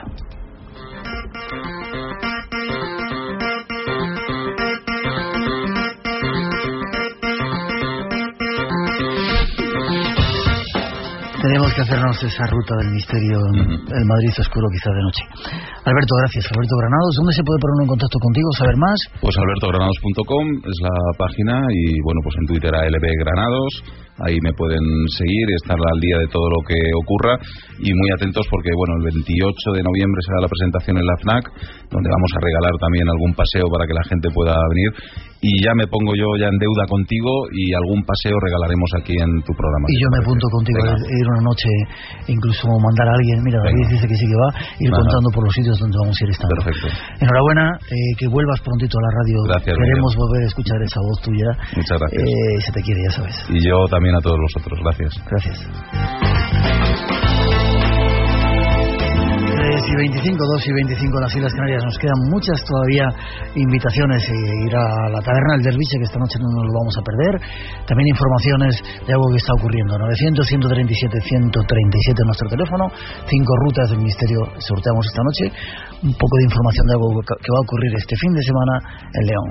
Tenemos que hacernos esa ruta del misterio en el Madrid oscuro, quizás de noche. Alberto, gracias. Alberto Granados, ¿dónde se puede poner en contacto contigo, saber más? Pues albertogranados.com es la página y bueno, pues en Twitter a LB Granados, ahí me pueden seguir y estar al día de todo lo que ocurra y muy atentos porque bueno, el 28 de noviembre será la presentación en la FNAC, donde vamos a regalar también algún paseo para que la gente pueda venir y ya me pongo yo ya en deuda contigo y algún paseo regalaremos aquí en tu programa. Y yo me apunto contigo a ir una noche, incluso mandar a alguien, mira, David dice que sí que va, ir contando por los sitios donde vamos a ir estando. Perfecto. Enhorabuena, que vuelvas prontito a la radio. Gracias. Queremos volver a escuchar esa voz tuya. Muchas gracias. Se te quiere, ya sabes. Y yo también a todos vosotros. Gracias. Gracias. 2 y 25 en las Islas Canarias. Nos quedan muchas todavía invitaciones, ir a la taberna del Derviche, que esta noche no nos lo vamos a perder. También informaciones de algo que está ocurriendo. 900-137-137 en nuestro teléfono. 5 rutas del misterio sorteamos esta noche. Un poco de información de algo que va a ocurrir este fin de semana en León.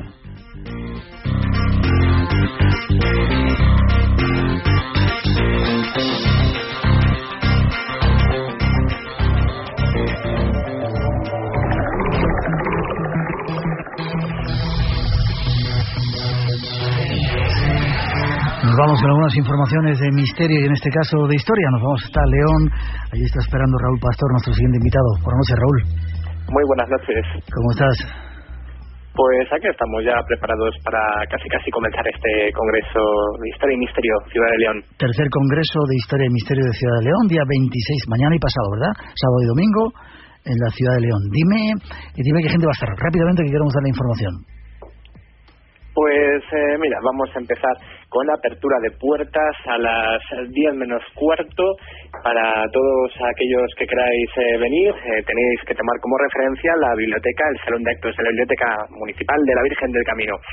Nos vamos con algunas informaciones de misterio y en este caso de historia. Nos vamos hasta León. Allí está esperando Raúl Pastor, nuestro siguiente invitado. Buenas noches, Raúl. Muy buenas noches. ¿Cómo estás? Pues aquí estamos ya preparados para casi comenzar este Congreso de Historia y Misterio, Ciudad de León. Tercer Congreso de Historia y Misterio de Ciudad de León, día 26, mañana y pasado, ¿verdad? Sábado y domingo en la Ciudad de León. Dime qué gente va a estar. Rápidamente que queremos dar la información. Pues mira, vamos a empezar con la apertura de puertas a las 10 menos cuarto. Para todos aquellos que queráis venir, tenéis que tomar como referencia la biblioteca, el salón de actos de la Biblioteca Municipal de la Virgen del Camino.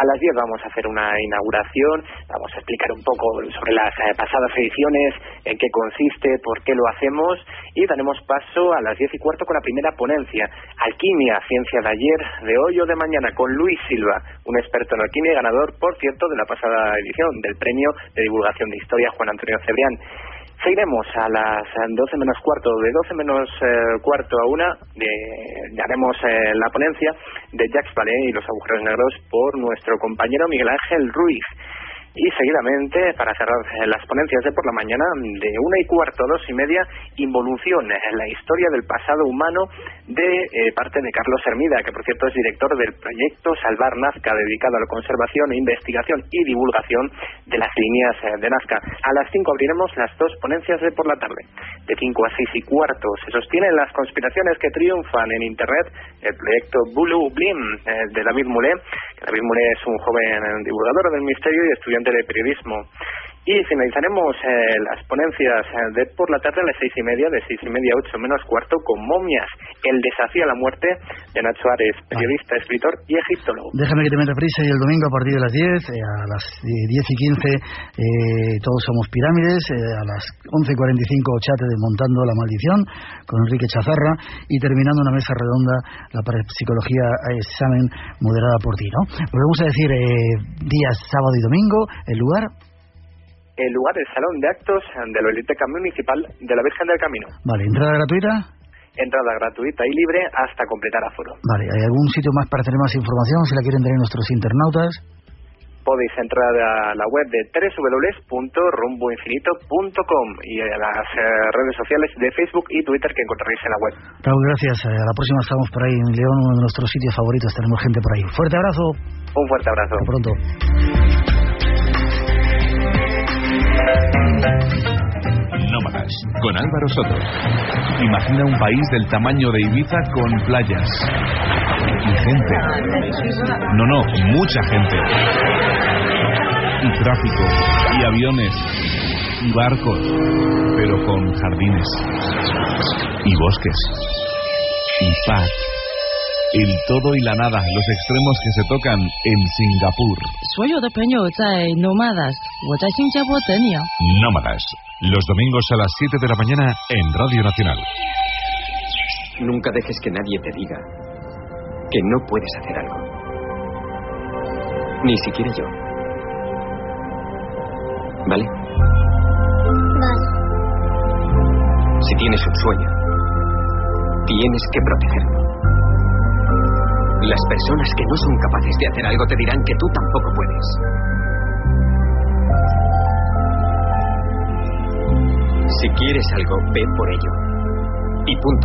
A las 10 vamos a hacer una inauguración, vamos a explicar un poco sobre las pasadas ediciones, en qué consiste, por qué lo hacemos, y daremos paso a las 10:15 con la primera ponencia, Alquimia, ciencia de ayer, de hoy o de mañana, con Luis Silva, un experto en alquimia y ganador, por cierto, de la pasada edición del Premio de Divulgación de Historia Juan Antonio Cebrián. Seguiremos a las 12 menos cuarto, de 12 menos cuarto a 1, haremos la ponencia de Jacques Vallée y los agujeros negros por nuestro compañero Miguel Ángel Ruiz. Y seguidamente, para cerrar las ponencias de por la mañana, de 1:15 a 2:30, Involución, la historia del pasado humano, de parte de Carlos Hermida, que por cierto es director del proyecto Salvar Nazca, dedicado a la conservación, investigación y divulgación de las líneas de Nazca. A las 5 abriremos las 2 ponencias de por la tarde. De 5 a 6:15 se sostienen las conspiraciones que triunfan en Internet, el proyecto Bulu Blim de David Moulet. David Moulet es un joven divulgador del misterio y estudiante de periodismo. Y finalizaremos las ponencias de por la tarde a las 6:30, de 6:30 a 8 menos cuarto, con Momias, el desafío a la muerte, de Nacho Ares, periodista, escritor y egiptólogo. Déjame que te meta prisa, y el domingo a partir de las 10, a las 10:15, Todos somos pirámides, a las 11:45, Chate Desmontando la maldición, con Enrique Chazarra, y terminando una mesa redonda, la parapsicología a examen, moderada por ti, ¿no? Volvemos a decir días sábado y domingo, el lugar... El lugar es Salón de Actos de la Biblioteca Municipal de la Virgen del Camino. Vale, ¿entrada gratuita? Entrada gratuita y libre hasta completar aforo. Vale, ¿hay algún sitio más para tener más información, si la quieren tener nuestros internautas? Podéis entrar a la web de www.rumboinfinito.com y a las redes sociales de Facebook y Twitter que encontraréis en la web. Raúl, gracias. A la próxima estamos por ahí en León, uno de nuestros sitios favoritos. Tenemos gente por ahí. Fuerte abrazo. Un fuerte abrazo. Hasta pronto. Nómadas, con Álvaro Soto. Imagina un país del tamaño de Ibiza con playas y gente. No, mucha gente. Y tráfico, y aviones, y barcos, pero con jardines, y bosques, y paz. El todo y la nada, los extremos que se tocan en Singapur. Nómadas, los domingos a las 7 de la mañana en Radio Nacional. Nunca dejes que nadie te diga que no puedes hacer algo. Ni siquiera yo. ¿Vale? Vale. Si tienes un sueño, tienes que protegerlo. Las personas que no son capaces de hacer algo te dirán que tú tampoco puedes. Si quieres algo, ve por ello. Y punto.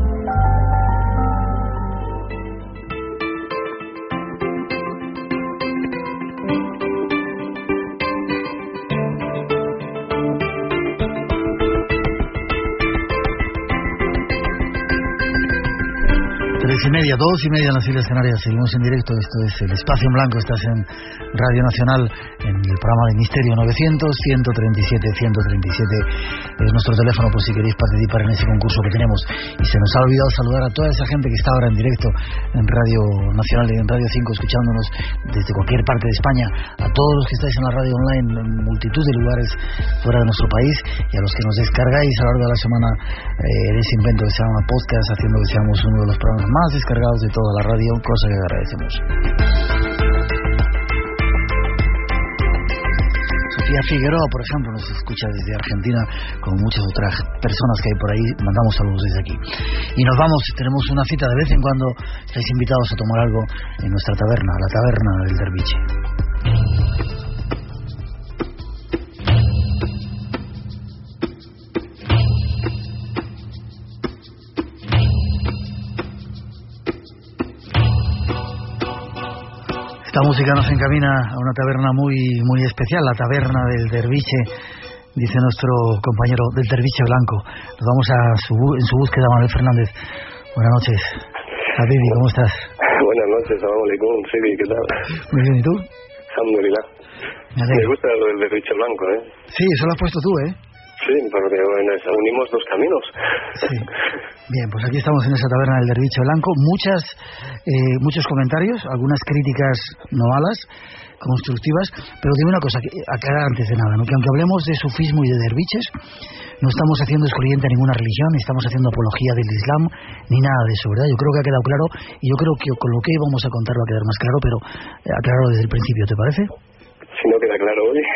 3:30, 2:30 en las Islas Canarias. Seguimos en directo. Esto es El Espacio en Blanco. Estás en Radio Nacional, en el programa de Misterio. 900-137-137 es nuestro teléfono por si queréis participar en ese concurso que tenemos. Y se nos ha olvidado saludar a toda esa gente que está ahora en directo en Radio Nacional y en Radio 5, escuchándonos desde cualquier parte de España. A todos los que estáis en la radio online en multitud de lugares fuera de nuestro país, y a los que nos descargáis a lo largo de la semana en ese invento que se llama podcast, haciendo que seamos uno de los programas más descargados de toda la radio, cosa que agradecemos. Sofía Figueroa, por ejemplo, nos escucha desde Argentina, como muchas otras personas que hay por ahí. Mandamos saludos desde aquí. Y nos vamos, tenemos una cita de vez en cuando. Estáis invitados a tomar algo en nuestra taberna, la taberna del Derviche. Esta música nos encamina a una taberna muy especial, la taberna del Derviche, dice nuestro compañero del Derviche Blanco. Nos vamos en su búsqueda, Manuel Fernández. Buenas noches. Habibi, ¿cómo estás? Buenas noches, salam alaikum, Sidi, ¿qué tal? Muy bien, ¿y tú? Alhamdulillah. Me gusta lo del Derviche Blanco, ¿eh? Sí, eso lo has puesto tú, ¿eh? Sí, porque bueno, unimos dos caminos. Sí. Bien, pues aquí estamos en esa taberna del Derviche Blanco. Muchos comentarios, algunas críticas no malas, constructivas, pero dime una cosa, aclarar antes de nada, ¿no? Que aunque hablemos de sufismo y de derviches, no estamos haciendo excluyente a ninguna religión, ni estamos haciendo apología del Islam, ni nada de eso, ¿verdad? Yo creo que ha quedado claro, y yo creo que con lo que vamos a contar va a quedar más claro, pero aclararlo desde el principio, ¿te parece? Si no queda claro hoy,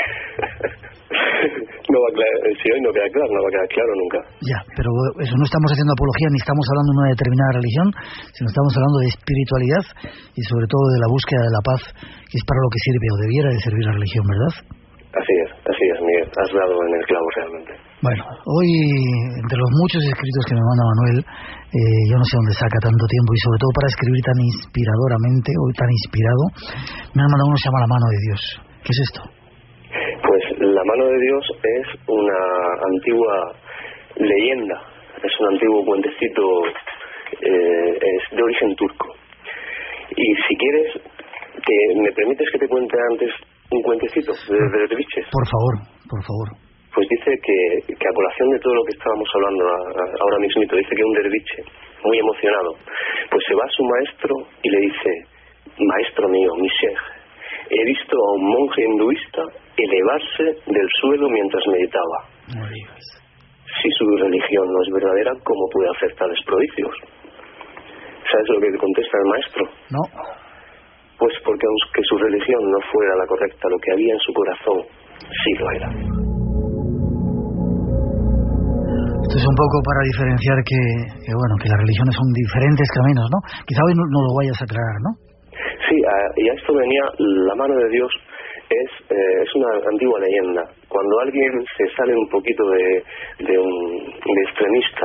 no va a si hoy no queda claro, no va a quedar claro nunca. Ya, pero eso, no estamos haciendo apología ni estamos hablando de una determinada religión, sino estamos hablando de espiritualidad y sobre todo de la búsqueda de la paz, que es para lo que sirve o debiera de servir la religión, ¿verdad? Así es, Miguel, has dado en el clavo realmente. Bueno, hoy, entre los muchos escritos que me manda Manuel, yo no sé dónde saca tanto tiempo y sobre todo para escribir tan inspiradoramente, o tan inspirado, me han mandado uno que se llama La mano de Dios. ¿Qué es esto? Pues La mano de Dios es una antigua leyenda, es un antiguo cuentecito, es de origen turco. Y si quieres, ¿me permites que te cuente antes un cuentecito de derviches? Por favor. Pues dice que a colación de todo lo que estábamos hablando ahora mismo, dice que un derviche, muy emocionado, pues se va a su maestro y le dice: maestro mío, mi sheikh, he visto a un monje hinduista elevarse del suelo mientras meditaba. No digas. Si su religión no es verdadera, ¿cómo puede hacer tales prodigios? ¿Sabes lo que le contesta el maestro? No. Pues porque aunque su religión no fuera la correcta, lo que había en su corazón sí lo era. Esto es un poco para diferenciar que las religiones son diferentes caminos, ¿no? Quizá hoy no lo vayas a aclarar, ¿no? Sí, y a esto venía La mano de Dios. Es una antigua leyenda. Cuando alguien se sale un poquito de extremista,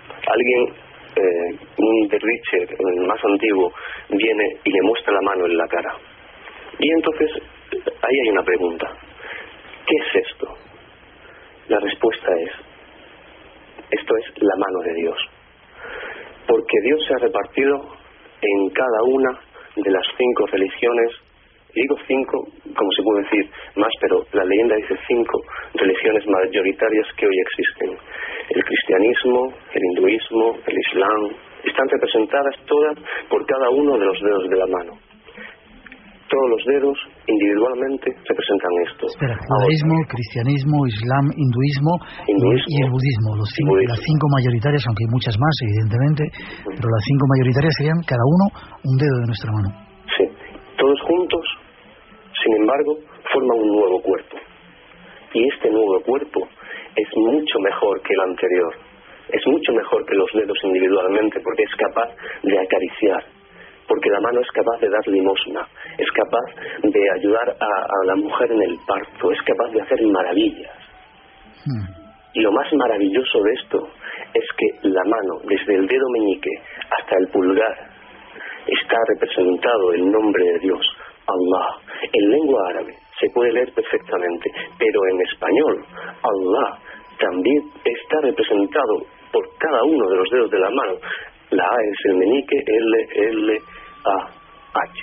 un derviche, el más antiguo, viene y le muestra la mano en la cara. Y entonces ahí hay una pregunta: ¿qué es esto? La respuesta es: esto es la mano de Dios, porque Dios se ha repartido en cada una de las 5 religiones. Digo 5, como se puede decir más, pero la leyenda dice 5 religiones mayoritarias que hoy existen: el cristianismo, el hinduismo, el islam. Están representadas todas por cada uno de los dedos de la mano. Todos los dedos individualmente representan esto. Espera, judaísmo, cristianismo, islam, hinduismo y el budismo. Las 5 mayoritarias, aunque hay muchas más, evidentemente, pero las 5 mayoritarias serían cada uno un dedo de nuestra mano. Sí, todos juntos, sin embargo, forman un nuevo cuerpo. Y este nuevo cuerpo es mucho mejor que el anterior. Es mucho mejor que los dedos individualmente, porque es capaz de acariciar, porque la mano es capaz de dar limosna, es capaz de ayudar a la mujer en el parto, es capaz de hacer maravillas. Y lo más maravilloso de esto es que la mano, desde el dedo meñique hasta el pulgar, está representado el nombre de Dios, Allah. En lengua árabe se puede leer perfectamente, pero en español, Allah también está representado por cada uno de los dedos de la mano. La A es el meñique, L, A, H.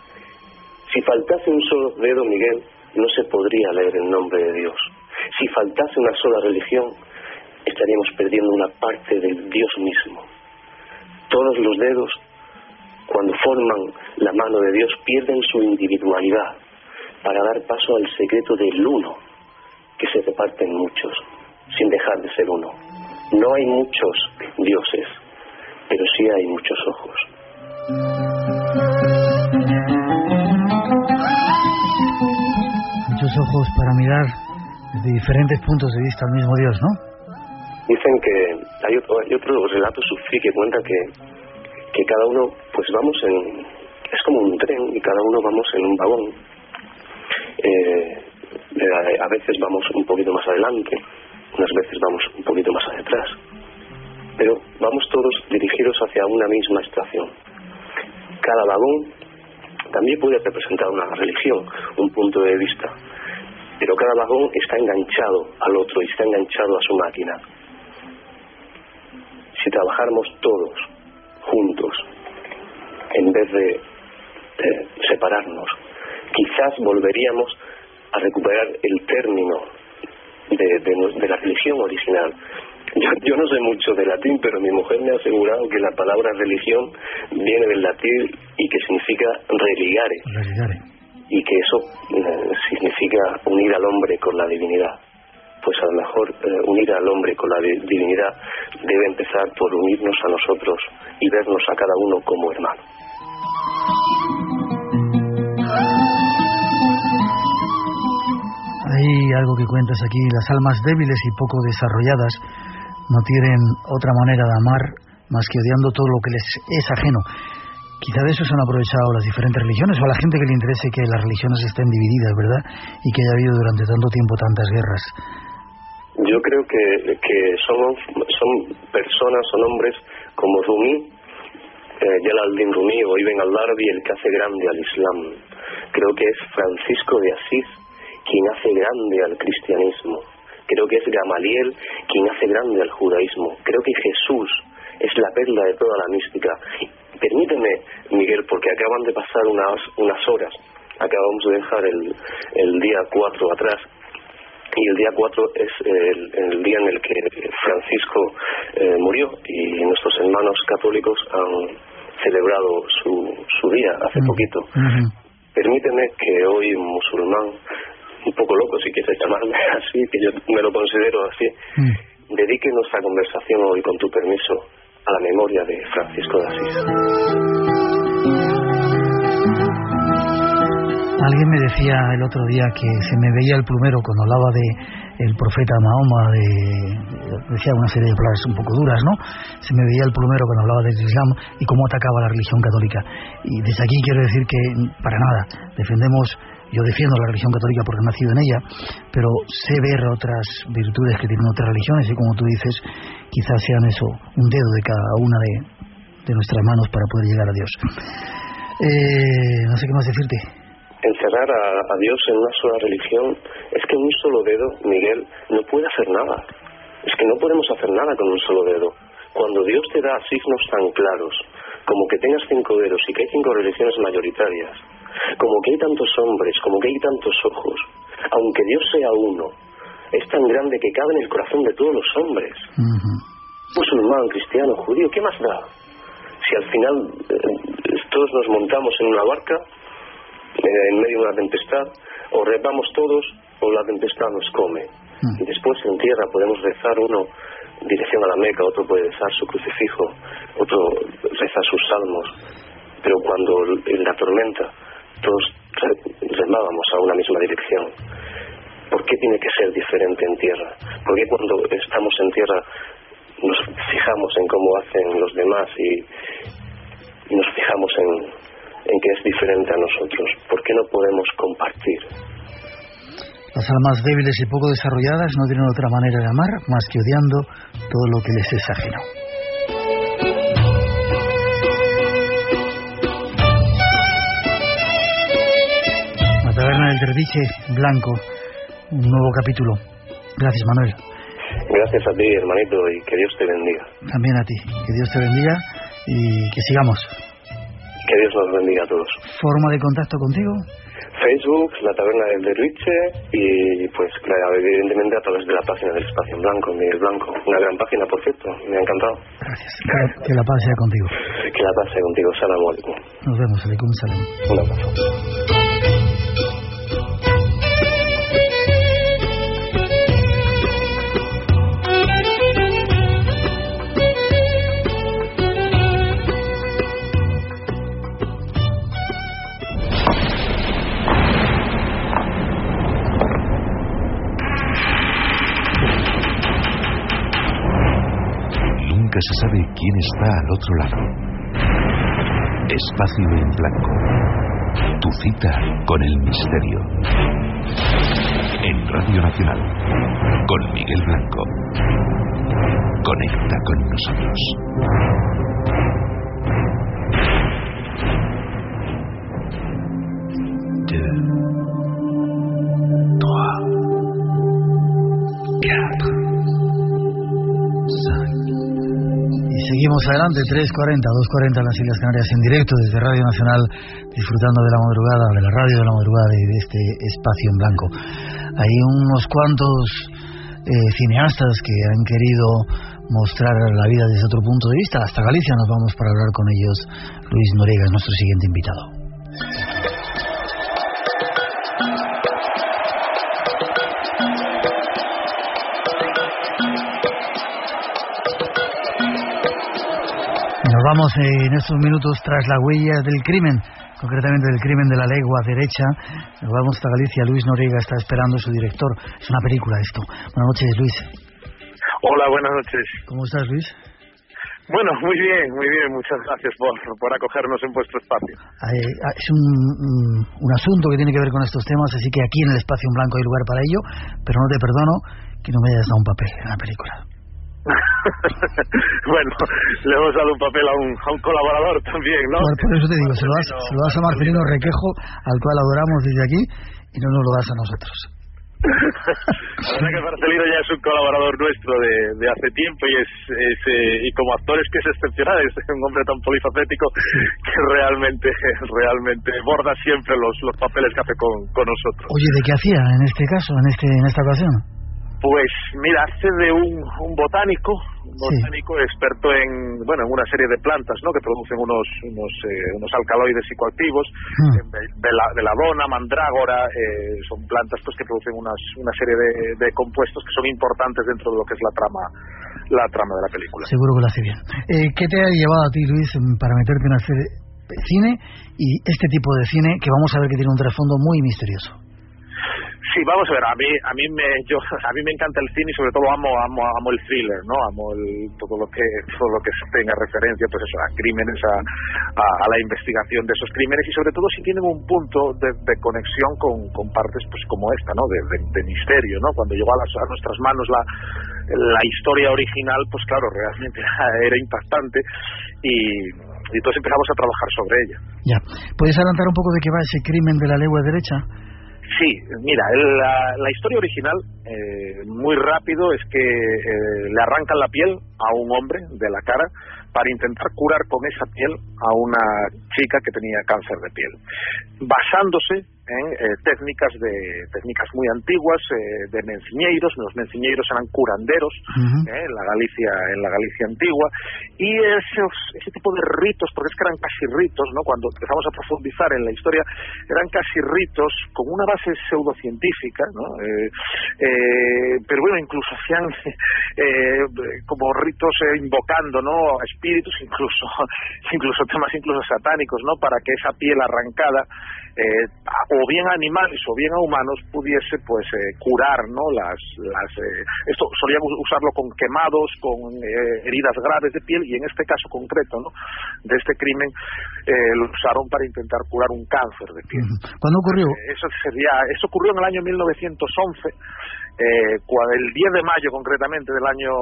Si faltase un solo dedo, Miguel, no se podría leer el nombre de Dios. Si faltase una sola religión, estaríamos perdiendo una parte del Dios mismo. Todos los dedos, cuando forman la mano de Dios, pierden su individualidad para dar paso al secreto del uno, que se reparte en muchos, sin dejar de ser uno. No hay muchos dioses, pero sí hay muchos ojos. Muchos ojos para mirar desde diferentes puntos de vista al mismo Dios, ¿no? Dicen que hay otro relato sufí que cuenta que cada uno, pues vamos es como un tren y cada uno vamos en un vagón. A veces vamos un poquito más adelante, unas veces vamos un poquito más atrás, pero vamos todos dirigidos hacia una misma estación. Cada vagón también puede representar una religión, un punto de vista, pero cada vagón está enganchado al otro y está enganchado a su máquina. Si trabajáramos todos juntos en vez de separarnos, quizás volveríamos a recuperar el término de la religión original. Yo no sé mucho de latín, pero mi mujer me ha asegurado que la palabra religión viene del latín y que significa religare. Y que eso significa unir al hombre con la divinidad. Pues a lo mejor unir al hombre con la divinidad debe empezar por unirnos a nosotros y vernos a cada uno como hermano. Hay algo que cuentas aquí: las almas débiles y poco desarrolladas no tienen otra manera de amar más que odiando todo lo que les es ajeno. Quizá de eso se han aprovechado las diferentes religiones, o a la gente que le interese que las religiones estén divididas, ¿verdad? Y que haya habido durante tanto tiempo tantas guerras. Yo creo que son personas, son hombres como Rumi, Jalaluddin Rumi o Ibn al-Arabi, el que hace grande al Islam. Creo que es Francisco de Asís quien hace grande al cristianismo. Creo que es Gamaliel quien hace grande al judaísmo. Creo que Jesús es la perla de toda la mística. Permíteme, Miguel, porque acaban de pasar unas horas. Acabamos de dejar el día 4 atrás. Y el día 4 es el día en el que Francisco murió, y nuestros hermanos católicos han celebrado su día hace poquito. Permíteme que hoy un musulmán, un poco loco si quieres llamarme así, que yo me lo considero así, dedique nuestra conversación hoy, con tu permiso, a la memoria de Francisco de Asís. Alguien me decía el otro día que se me veía el plumero cuando hablaba de el profeta Mahoma, decía una serie de palabras un poco duras, ¿no? Se me veía el plumero cuando hablaba del Islam y cómo atacaba la religión católica. Y desde aquí quiero decir que para nada yo defiendo la religión católica porque he nacido en ella, pero sé ver otras virtudes que tienen otras religiones, y como tú dices, quizás sean eso, un dedo de cada una de nuestras manos para poder llegar a Dios. No sé qué más decirte. Encerrar a Dios en una sola religión es que un solo dedo, Miguel, no puede hacer nada. Es que no podemos hacer nada con un solo dedo. Cuando Dios te da signos tan claros, como que tengas 5 dedos y que hay 5 religiones mayoritarias, como que hay tantos hombres, como que hay tantos ojos, aunque Dios sea uno, es tan grande que cabe en el corazón de todos los hombres. Musulmán, cristiano, judío, ¿qué más da? Si al final todos nos montamos en una barca en medio de una tempestad, o repamos todos o la tempestad nos come. Y después en tierra podemos rezar, uno dirección a la Meca, otro puede rezar su crucifijo, otro reza sus salmos, pero cuando en la tormenta todos remábamos a una misma dirección. ¿Por qué tiene que ser diferente en tierra? ¿Por qué cuando estamos en tierra nos fijamos en cómo hacen los demás y nos fijamos en que es diferente a nosotros? ¿Por qué no podemos compartir? Las almas débiles y poco desarrolladas no tienen otra manera de amar más que odiando todo lo que les es ajeno. La taberna del Derviche Blanco, un nuevo capítulo. Gracias, Manuel. Gracias a ti, hermanito, y que Dios te bendiga. También a ti, que Dios te bendiga y que sigamos. Que Dios nos bendiga a todos. ¿Forma de contacto contigo? Facebook, la taberna del Derviche, y pues claro, evidentemente a través de la página del Espacio en Blanco, Miguel Blanco. Una gran página, por cierto, me ha encantado. Gracias. Que la paz sea contigo. Que la paz sea contigo. Salam alaikum. Nos vemos, alaikum salam. Un abrazo. Nunca se sabe quién está al otro lado. Espacio en Blanco. Tu cita con el misterio. En Radio Nacional. Con Miguel Blanco. Conecta con nosotros. Seguimos adelante, 3:40, 2:40 en las Islas Canarias, en directo desde Radio Nacional, disfrutando de la madrugada, de la radio de la madrugada y de este espacio en blanco. Hay unos cuantos cineastas que han querido mostrar la vida desde otro punto de vista. Hasta Galicia nos vamos para hablar con ellos. Luis Noriega es nuestro siguiente invitado. Nos vamos en estos minutos tras la huella del crimen, concretamente del crimen de la legua derecha. Nos vamos hasta Galicia. Luis Noriega está esperando su director. Es una película esto. Buenas noches, Luis. Hola, buenas noches. ¿Cómo estás, Luis? Bueno, muy bien. Muchas gracias por acogernos en vuestro espacio. Es un asunto que tiene que ver con estos temas, así que aquí en el espacio en blanco hay lugar para ello, pero no te perdono que no me hayas dado un papel en la película. Bueno, le hemos dado un papel a un colaborador también, ¿no? Por eso te digo, se lo das a Marcelino Requejo, al cual adoramos desde aquí, y no nos lo das a nosotros. La verdad que Marcelino ya es un colaborador nuestro de hace tiempo y como actor es que es excepcional, es un hombre tan polifacético que realmente borda siempre los papeles que hace con nosotros. Oye, ¿de qué hacía en este caso, en esta ocasión? Pues mira, hace de un botánico experto en una serie de plantas, ¿no?, que producen unos alcaloides psicoactivos, veladona, mandrágora, son plantas pues que producen una serie de compuestos que son importantes dentro de lo que es la trama de la película. Seguro que lo hace bien. ¿Qué te ha llevado a ti, Luis, para meterte en hacer cine y este tipo de cine que vamos a ver que tiene un trasfondo muy misterioso? Sí, vamos a ver, a mí me encanta el cine y sobre todo amo el thriller, ¿no? Amo todo lo que tenga referencia pues eso, a crímenes, a la investigación de esos crímenes y sobre todo si tienen un punto de conexión con partes pues como esta, ¿no? De misterio, ¿no? Cuando llegó a nuestras manos la historia original, pues claro, realmente era impactante y entonces empezamos a trabajar sobre ella. Ya. ¿Puedes adelantar un poco de qué va ese crimen de la legua derecha? Sí, mira, la historia original, muy rápido, es que le arrancan la piel a un hombre de la cara para intentar curar con esa piel a una chica que tenía cáncer de piel, basándose en técnicas muy antiguas de menciñeiros. Los menciñeiros eran curanderos en la Galicia antigua, y ese tipo de ritos, porque es que eran casi ritos, ¿no? Cuando empezamos a profundizar en la historia, eran casi ritos con una base pseudocientífica, ¿no? Pero bueno, incluso hacían como ritos invocando, ¿no?, a espíritus, incluso temas satánicos, ¿no?, para que esa piel arrancada o bien a animales o bien a humanos pudiese pues curar, ¿no?, esto solíamos usarlo con quemados, con heridas graves de piel, y en este caso concreto, ¿no?, de este crimen lo usaron para intentar curar un cáncer de piel. ¿Cuándo ocurrió? Eso ocurrió en el año 1911. El 10 de mayo concretamente del año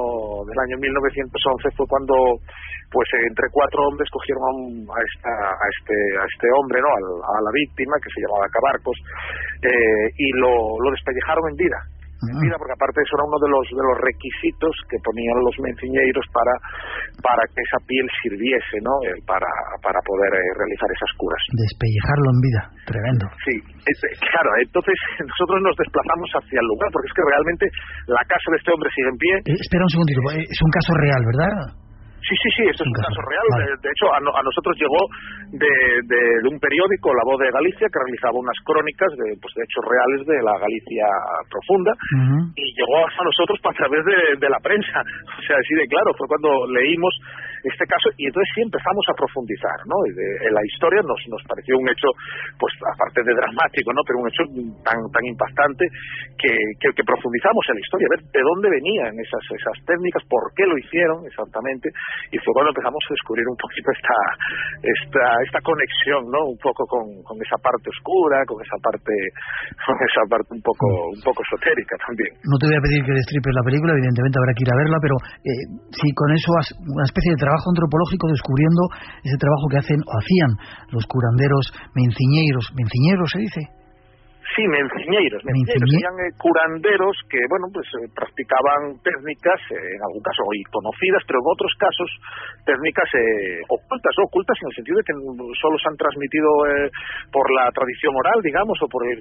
1911 fue cuando pues entre 4 hombres cogieron a este hombre, ¿no?, a la víctima, que se llamaba Cabarcos, y lo despellejaron en vida, porque aparte eso era uno de los requisitos que ponían los menciñeiros para que esa piel sirviese, ¿no?, para poder realizar esas curas. Despellejarlo en vida, tremendo. Sí, claro, entonces nosotros nos desplazamos hacia el lugar, porque es que realmente la casa de este hombre sigue en pie. Espera un segundito, es un caso real, ¿verdad? Sí, esto es un caso real. Vale. De hecho, a nosotros llegó de un periódico, La Voz de Galicia, que realizaba unas crónicas de hechos reales de la Galicia profunda, y llegó a nosotros a través de la prensa. O sea, así de claro, fue cuando leímos este caso, y entonces sí empezamos a profundizar, ¿no? En la historia nos pareció un hecho, pues aparte de dramático, ¿no?, pero un hecho tan impactante que profundizamos en la historia, a ver de dónde venían esas técnicas, por qué lo hicieron exactamente, y fue cuando empezamos a descubrir un poquito esta conexión, ¿no?, un poco con esa parte oscura, con esa parte un poco esotérica también. No te voy a pedir que destripes la película, evidentemente habrá que ir a verla, pero si con eso has una especie de trabajo antropológico descubriendo ese trabajo que hacían los curanderos menciñeiros. ¿Menciñeros se dice? Sí, menciñeiros serían curanderos que, bueno, pues practicaban técnicas, en algún caso hoy conocidas, pero en otros casos técnicas ocultas en el sentido de que solo se han transmitido por la tradición oral, digamos, o por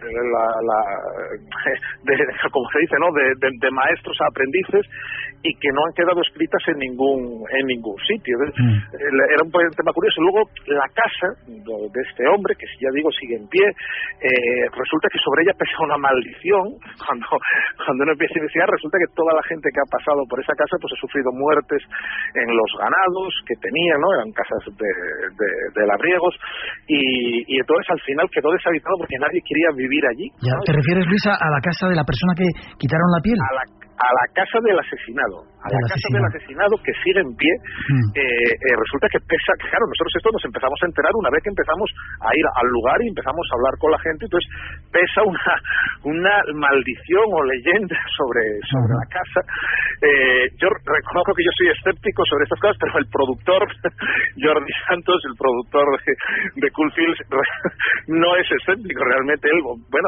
como se dice, ¿no? De maestros a aprendices, y que no han quedado escritas en ningún sitio. Era un tema curioso. Luego, la casa de este hombre, que ya digo sigue en pie, resulta que sobre ella pesa una maldición. Cuando uno empieza a investigar, resulta que toda la gente que ha pasado por esa casa pues ha sufrido muertes en los ganados que tenían, ¿no? Eran casas de labriegos, y entonces al final quedó deshabitado porque nadie quería vivir allí, ¿no? ¿Te refieres, Luisa, a la casa de la persona que quitaron la piel? A la casa del asesinado, del asesinado que sigue en pie. Resulta que pesa, claro, nosotros esto nos empezamos a enterar una vez que empezamos a ir al lugar y empezamos a hablar con la gente. Entonces pesa una maldición o leyenda sobre la casa. Yo reconozco que yo soy escéptico sobre estas cosas, pero el productor Jordi Santos, el productor de Cool Fields, no es escéptico. Realmente él, bueno,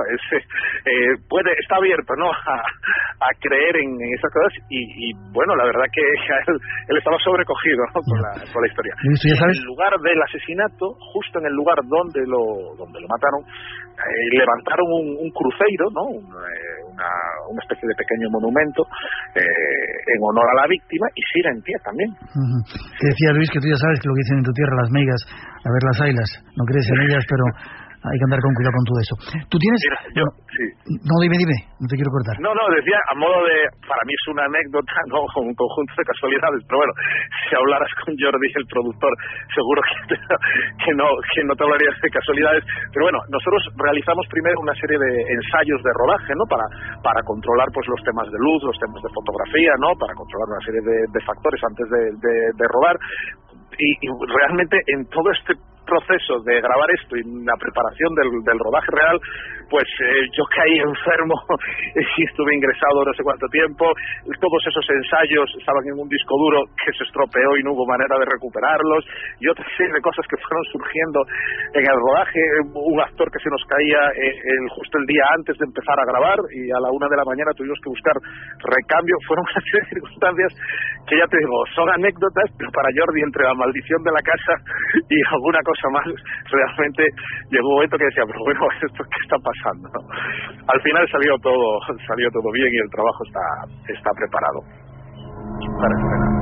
está abierto, ¿no?, a creer en esas cosas, y bueno, la verdad que él estaba sobrecogido, ¿no?, por la historia. En el lugar del asesinato, justo en el lugar donde lo mataron, levantaron un cruceiro, ¿no?, una especie de pequeño monumento en honor a la víctima, y sigue en pie también. Te decía, Luis, que tú ya sabes que lo que dicen en tu tierra las meigas, a ver las ailas, no crees en ellas, pero hay que andar con cuidado con todo eso. ¿Tú tienes...? Mira, sí. No, dime, no te quiero cortar. No, decía, a modo de... Para mí es una anécdota, ¿no?, con un conjunto de casualidades, pero bueno, si hablaras con Jordi, el productor, seguro que no te hablarías de casualidades. Pero bueno, nosotros realizamos primero una serie de ensayos de rodaje, ¿no?, para controlar pues los temas de luz, los temas de fotografía, ¿no?, para controlar una serie de factores antes de rodar. Y realmente en todo este proceso de grabar esto y la preparación del rodaje real, pues yo caí enfermo y estuve ingresado no sé cuánto tiempo. Todos esos ensayos estaban en un disco duro que se estropeó y no hubo manera de recuperarlos, y otra serie de cosas que fueron surgiendo en el rodaje. Un actor que se nos caía justo el día antes de empezar a grabar, y a la 1 de la mañana tuvimos que buscar recambio. Fueron una serie de circunstancias que, ya te digo, son anécdotas, pero para Jordi, entre la maldición de la casa y alguna cosa más, realmente llegó un momento que decía, pero bueno, ¿esto qué está pasando?, ¿no? Al final salió todo bien, y el trabajo está preparado para estrenar.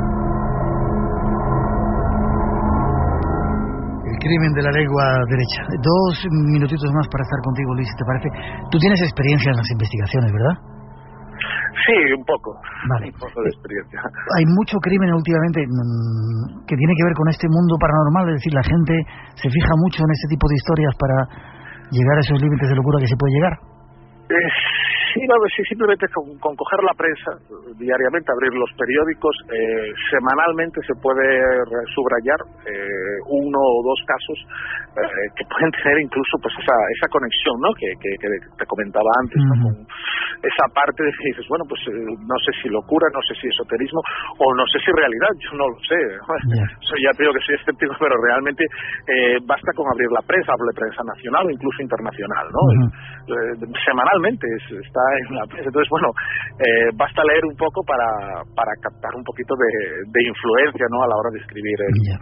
El crimen de la lengua derecha. 2 minutitos más para estar contigo, Luis, ¿te parece? Tú tienes experiencia en las investigaciones, ¿verdad? Sí, un poco. Vale. Un poco de experiencia. Hay mucho crimen últimamente que tiene que ver con este mundo paranormal, es decir, la gente se fija mucho en este tipo de historias para llegar a esos límites de locura que se puede llegar. Sí, simplemente con coger la prensa diariamente, abrir los periódicos, semanalmente se puede subrayar 1 o 2 casos que pueden tener incluso pues esa conexión, ¿no?, que te comentaba antes, ¿no?, con esa parte de que dices, bueno, pues no sé si locura, no sé si esoterismo, o no sé si realidad, yo no lo sé. Ya te digo que soy escéptico, pero realmente basta con abrir la prensa, hablo de prensa nacional o incluso internacional, ¿no? Semanalmente está en la prensa. Entonces, bueno, basta leer un poco para captar un poquito de influencia, ¿no?, a la hora de escribir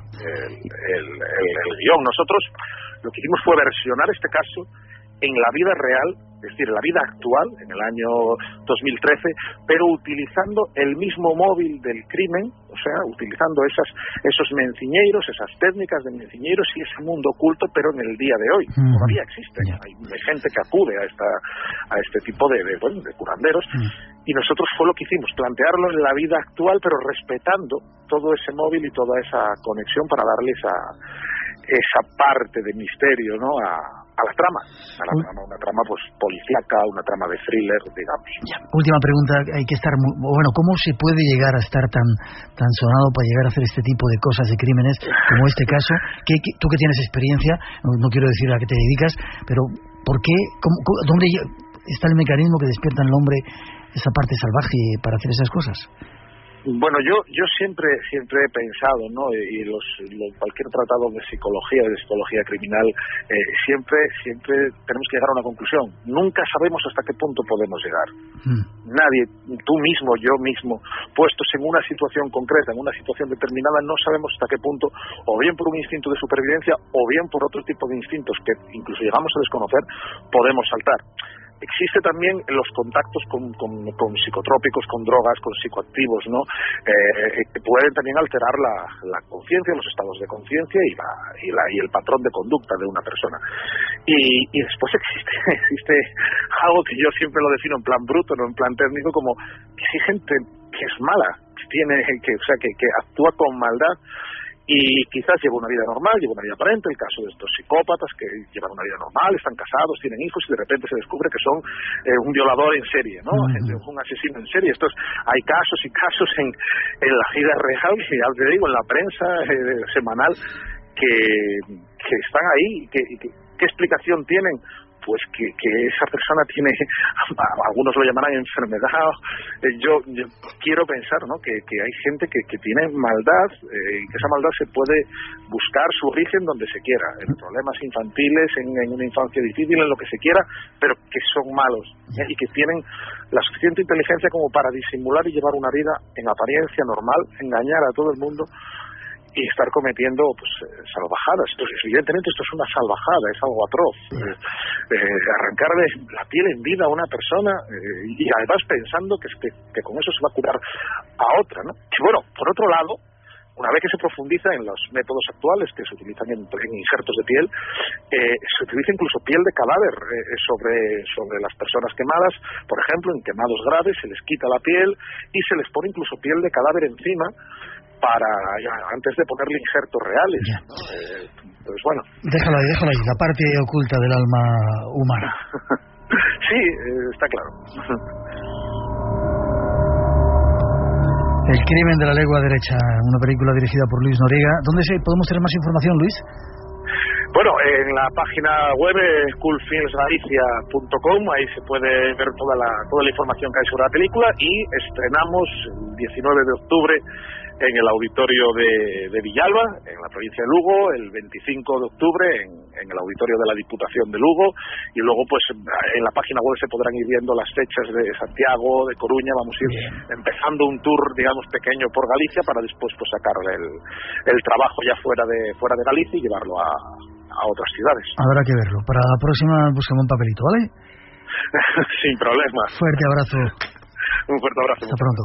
el guión. Nosotros lo que hicimos fue versionar este caso en la vida real, es decir, la vida actual, en el año 2013, pero utilizando el mismo móvil del crimen, o sea, utilizando esos menciñeiros, esas técnicas de menciñeiros y ese mundo oculto, pero en el día de hoy. Todavía existen, hay gente que acude a este tipo de curanderos, y nosotros fue lo que hicimos, plantearlo en la vida actual, pero respetando todo ese móvil y toda esa conexión para darle esa parte de misterio, ¿no?, a la trama, una trama pues policíaca, una trama de thriller, digamos. Última pregunta, hay que estar ¿cómo se puede llegar a estar tan sonado para llegar a hacer este tipo de cosas, de crímenes como este caso? Tú que tienes experiencia, no quiero decir a qué te dedicas, pero ¿por qué? ¿Dónde está el mecanismo que despierta en el hombre esa parte salvaje para hacer esas cosas? Bueno, yo siempre he pensado, ¿no? Y cualquier tratado de psicología criminal, siempre tenemos que llegar a una conclusión. Nunca sabemos hasta qué punto podemos llegar. Nadie, tú mismo, yo mismo, puestos en una situación concreta, en una situación determinada, no sabemos hasta qué punto, o bien por un instinto de supervivencia, o bien por otro tipo de instintos que incluso llegamos a desconocer, podemos saltar. Existe también los contactos con psicotrópicos, con drogas, con psicoactivos, ¿no? Que pueden también alterar la conciencia, los estados de conciencia y el patrón de conducta de una persona. Y después existe algo que yo siempre lo defino en plan bruto, no en plan técnico, como que hay gente que es mala, que actúa con maldad. Y quizás lleva una vida normal, lleva una vida aparente, el caso de estos psicópatas que llevan una vida normal, están casados, tienen hijos y de repente se descubre que son un violador en serie, ¿no? Un asesino en serie. Hay casos y casos en la vida real, que ya te digo, en la prensa semanal, que están ahí. ¿Qué explicación tienen? Pues que esa persona tiene, algunos lo llamarán enfermedad. Yo quiero pensar, ¿no? que hay gente que tiene maldad, y que esa maldad se puede buscar su origen donde se quiera, en problemas infantiles, en una infancia difícil, en lo que se quiera, pero que son malos, y que tienen la suficiente inteligencia como para disimular y llevar una vida en apariencia normal, engañar a todo el mundo y estar cometiendo salvajadas. Entonces, evidentemente esto es una salvajada, es algo atroz. Arrancarle la piel en vida a una persona, y además pensando que con eso se va a curar a otra, ¿no? Y bueno, por otro lado, una vez que se profundiza en los métodos actuales que se utilizan en injertos de piel, se utiliza incluso piel de cadáver sobre las personas quemadas. Por ejemplo, en quemados graves se les quita la piel y se les pone incluso piel de cadáver encima antes de ponerle injertos reales, ¿no? Pues bueno. Déjalo ahí, la parte oculta del alma humana. Sí, está claro. El crimen de la legua derecha, una película dirigida por Luis Noriega. ¿Dónde podemos tener más información, Luis? Bueno, en la página web coolfilmsgalicia.com, ahí se puede ver toda la información que hay sobre la película, y estrenamos el 19 de octubre en el auditorio de Villalba, en la provincia de Lugo, el 25 de octubre en el auditorio de la Diputación de Lugo, y luego pues en la página web se podrán ir viendo las fechas de Santiago, de Coruña. Vamos a ir empezando un tour, digamos, pequeño por Galicia, para después pues sacar el trabajo ya fuera de Galicia y llevarlo a otras ciudades. Habrá que verlo. Para la próxima buscamos un papelito, ¿vale? Sin problema. Fuerte abrazo. Un fuerte abrazo. Hasta pronto.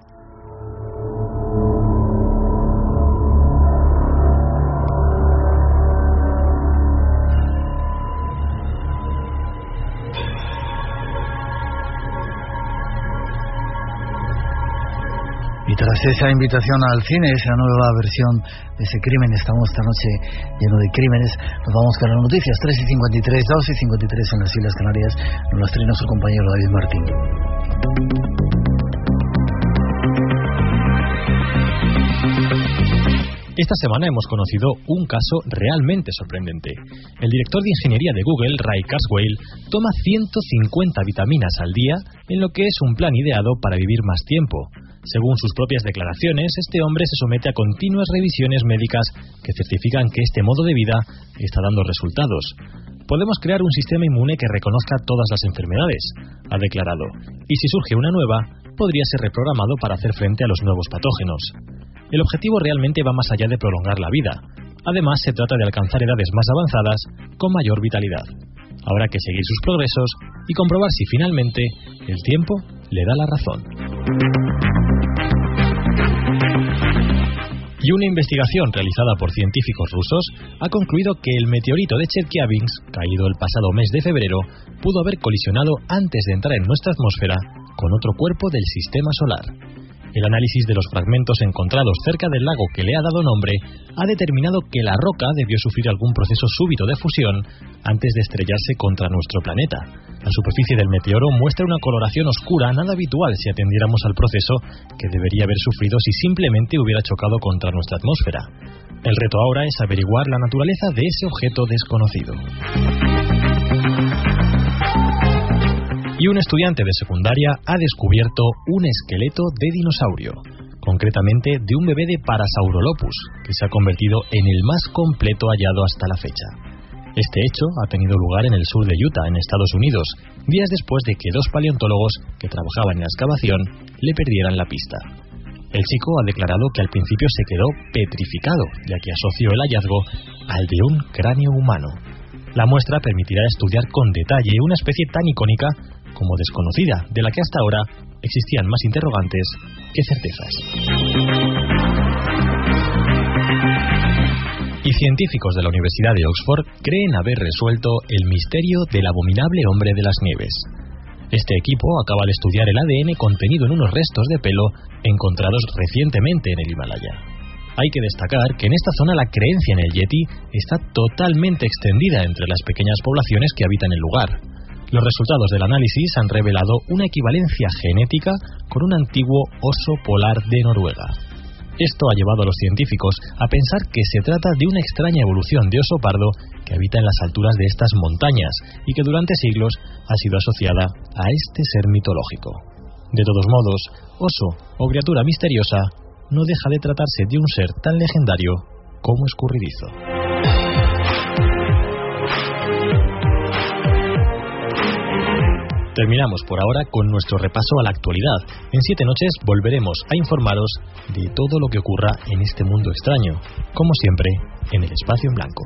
Y tras esa invitación al cine, esa nueva versión de ese crimen, estamos esta noche lleno de crímenes. Nos vamos con las noticias. 3:53, 2:53 en las Islas Canarias. Nos las trae nuestro compañero David Martín. Esta semana hemos conocido un caso realmente sorprendente. El director de ingeniería de Google, Ray Kurzweil, toma 150 vitaminas al día en lo que es un plan ideado para vivir más tiempo. Según sus propias declaraciones, este hombre se somete a continuas revisiones médicas que certifican que este modo de vida está dando resultados. Podemos crear un sistema inmune que reconozca todas las enfermedades, ha declarado, y si surge una nueva, podría ser reprogramado para hacer frente a los nuevos patógenos. El objetivo realmente va más allá de prolongar la vida. Además, se trata de alcanzar edades más avanzadas con mayor vitalidad. Habrá que seguir sus progresos y comprobar si finalmente el tiempo le da la razón. Y una investigación realizada por científicos rusos ha concluido que el meteorito de Chelyabinsk, caído el pasado mes de febrero, pudo haber colisionado antes de entrar en nuestra atmósfera con otro cuerpo del sistema solar. El análisis de los fragmentos encontrados cerca del lago que le ha dado nombre ha determinado que la roca debió sufrir algún proceso súbito de fusión antes de estrellarse contra nuestro planeta. La superficie del meteoro muestra una coloración oscura nada habitual si atendiéramos al proceso que debería haber sufrido si simplemente hubiera chocado contra nuestra atmósfera. El reto ahora es averiguar la naturaleza de ese objeto desconocido. Y un estudiante de secundaria ha descubierto un esqueleto de dinosaurio. concretamente de un bebé de Parasaurolophus, que se ha convertido en el más completo hallado hasta la fecha. Este hecho ha tenido lugar en el sur de Utah, en Estados Unidos, días después de que 2 paleontólogos que trabajaban en la excavación le perdieran la pista. El chico ha declarado que al principio se quedó petrificado, ya que asoció el hallazgo al de un cráneo humano. La muestra permitirá estudiar con detalle una especie tan icónica como desconocida, de la que hasta ahora existían más interrogantes que certezas. Y científicos de la Universidad de Oxford creen haber resuelto el misterio del abominable hombre de las nieves. Este equipo acaba de estudiar el ADN contenido en unos restos de pelo encontrados recientemente en el Himalaya. Hay que destacar que en esta zona la creencia en el Yeti está totalmente extendida entre las pequeñas poblaciones que habitan el lugar. Los resultados del análisis han revelado una equivalencia genética con un antiguo oso polar de Noruega. Esto ha llevado a los científicos a pensar que se trata de una extraña evolución de oso pardo que habita en las alturas de estas montañas y que durante siglos ha sido asociada a este ser mitológico. De todos modos, oso o criatura misteriosa no deja de tratarse de un ser tan legendario como escurridizo. Terminamos por ahora con nuestro repaso a la actualidad. En 7 noches volveremos a informaros de todo lo que ocurra en este mundo extraño, como siempre, en el Espacio en Blanco.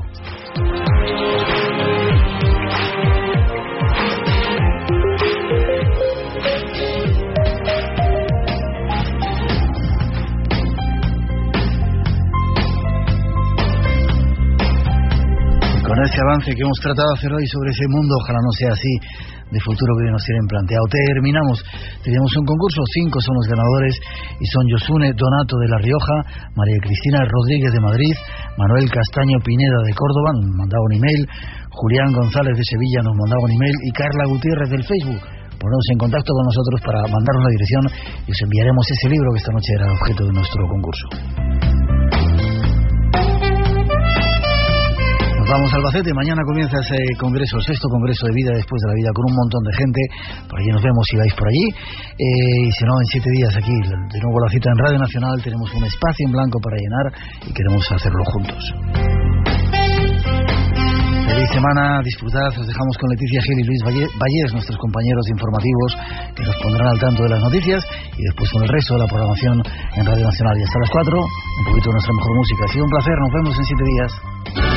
Con ese avance que hemos tratado de hacer hoy sobre ese mundo, ojalá no sea así de futuro que nos tienen planteado. Terminamos. Teníamos un concurso, 5 son los ganadores y son Yosune Donato de La Rioja, María Cristina Rodríguez de Madrid, Manuel Castaño Pineda de Córdoba, nos mandaba un email, Julián González de Sevilla nos mandaba un email y Carla Gutiérrez del Facebook. Poneros en contacto con nosotros para mandarnos la dirección y os enviaremos ese libro que esta noche era objeto de nuestro concurso. Vamos a Albacete, mañana comienza ese congreso, el 6º congreso de vida después de la vida, con un montón de gente. Por allí nos vemos si vais por allí. Y si no, en 7 días aquí, de nuevo la cita en Radio Nacional. Tenemos un espacio en blanco para llenar y queremos hacerlo juntos. Feliz semana, disfrutad. Os dejamos con Leticia Gil y Luis Vallés, nuestros compañeros informativos, que nos pondrán al tanto de las noticias, y después con el resto de la programación en Radio Nacional. Y hasta las 4, un poquito de nuestra mejor música. Ha sido un placer, nos vemos en 7 días.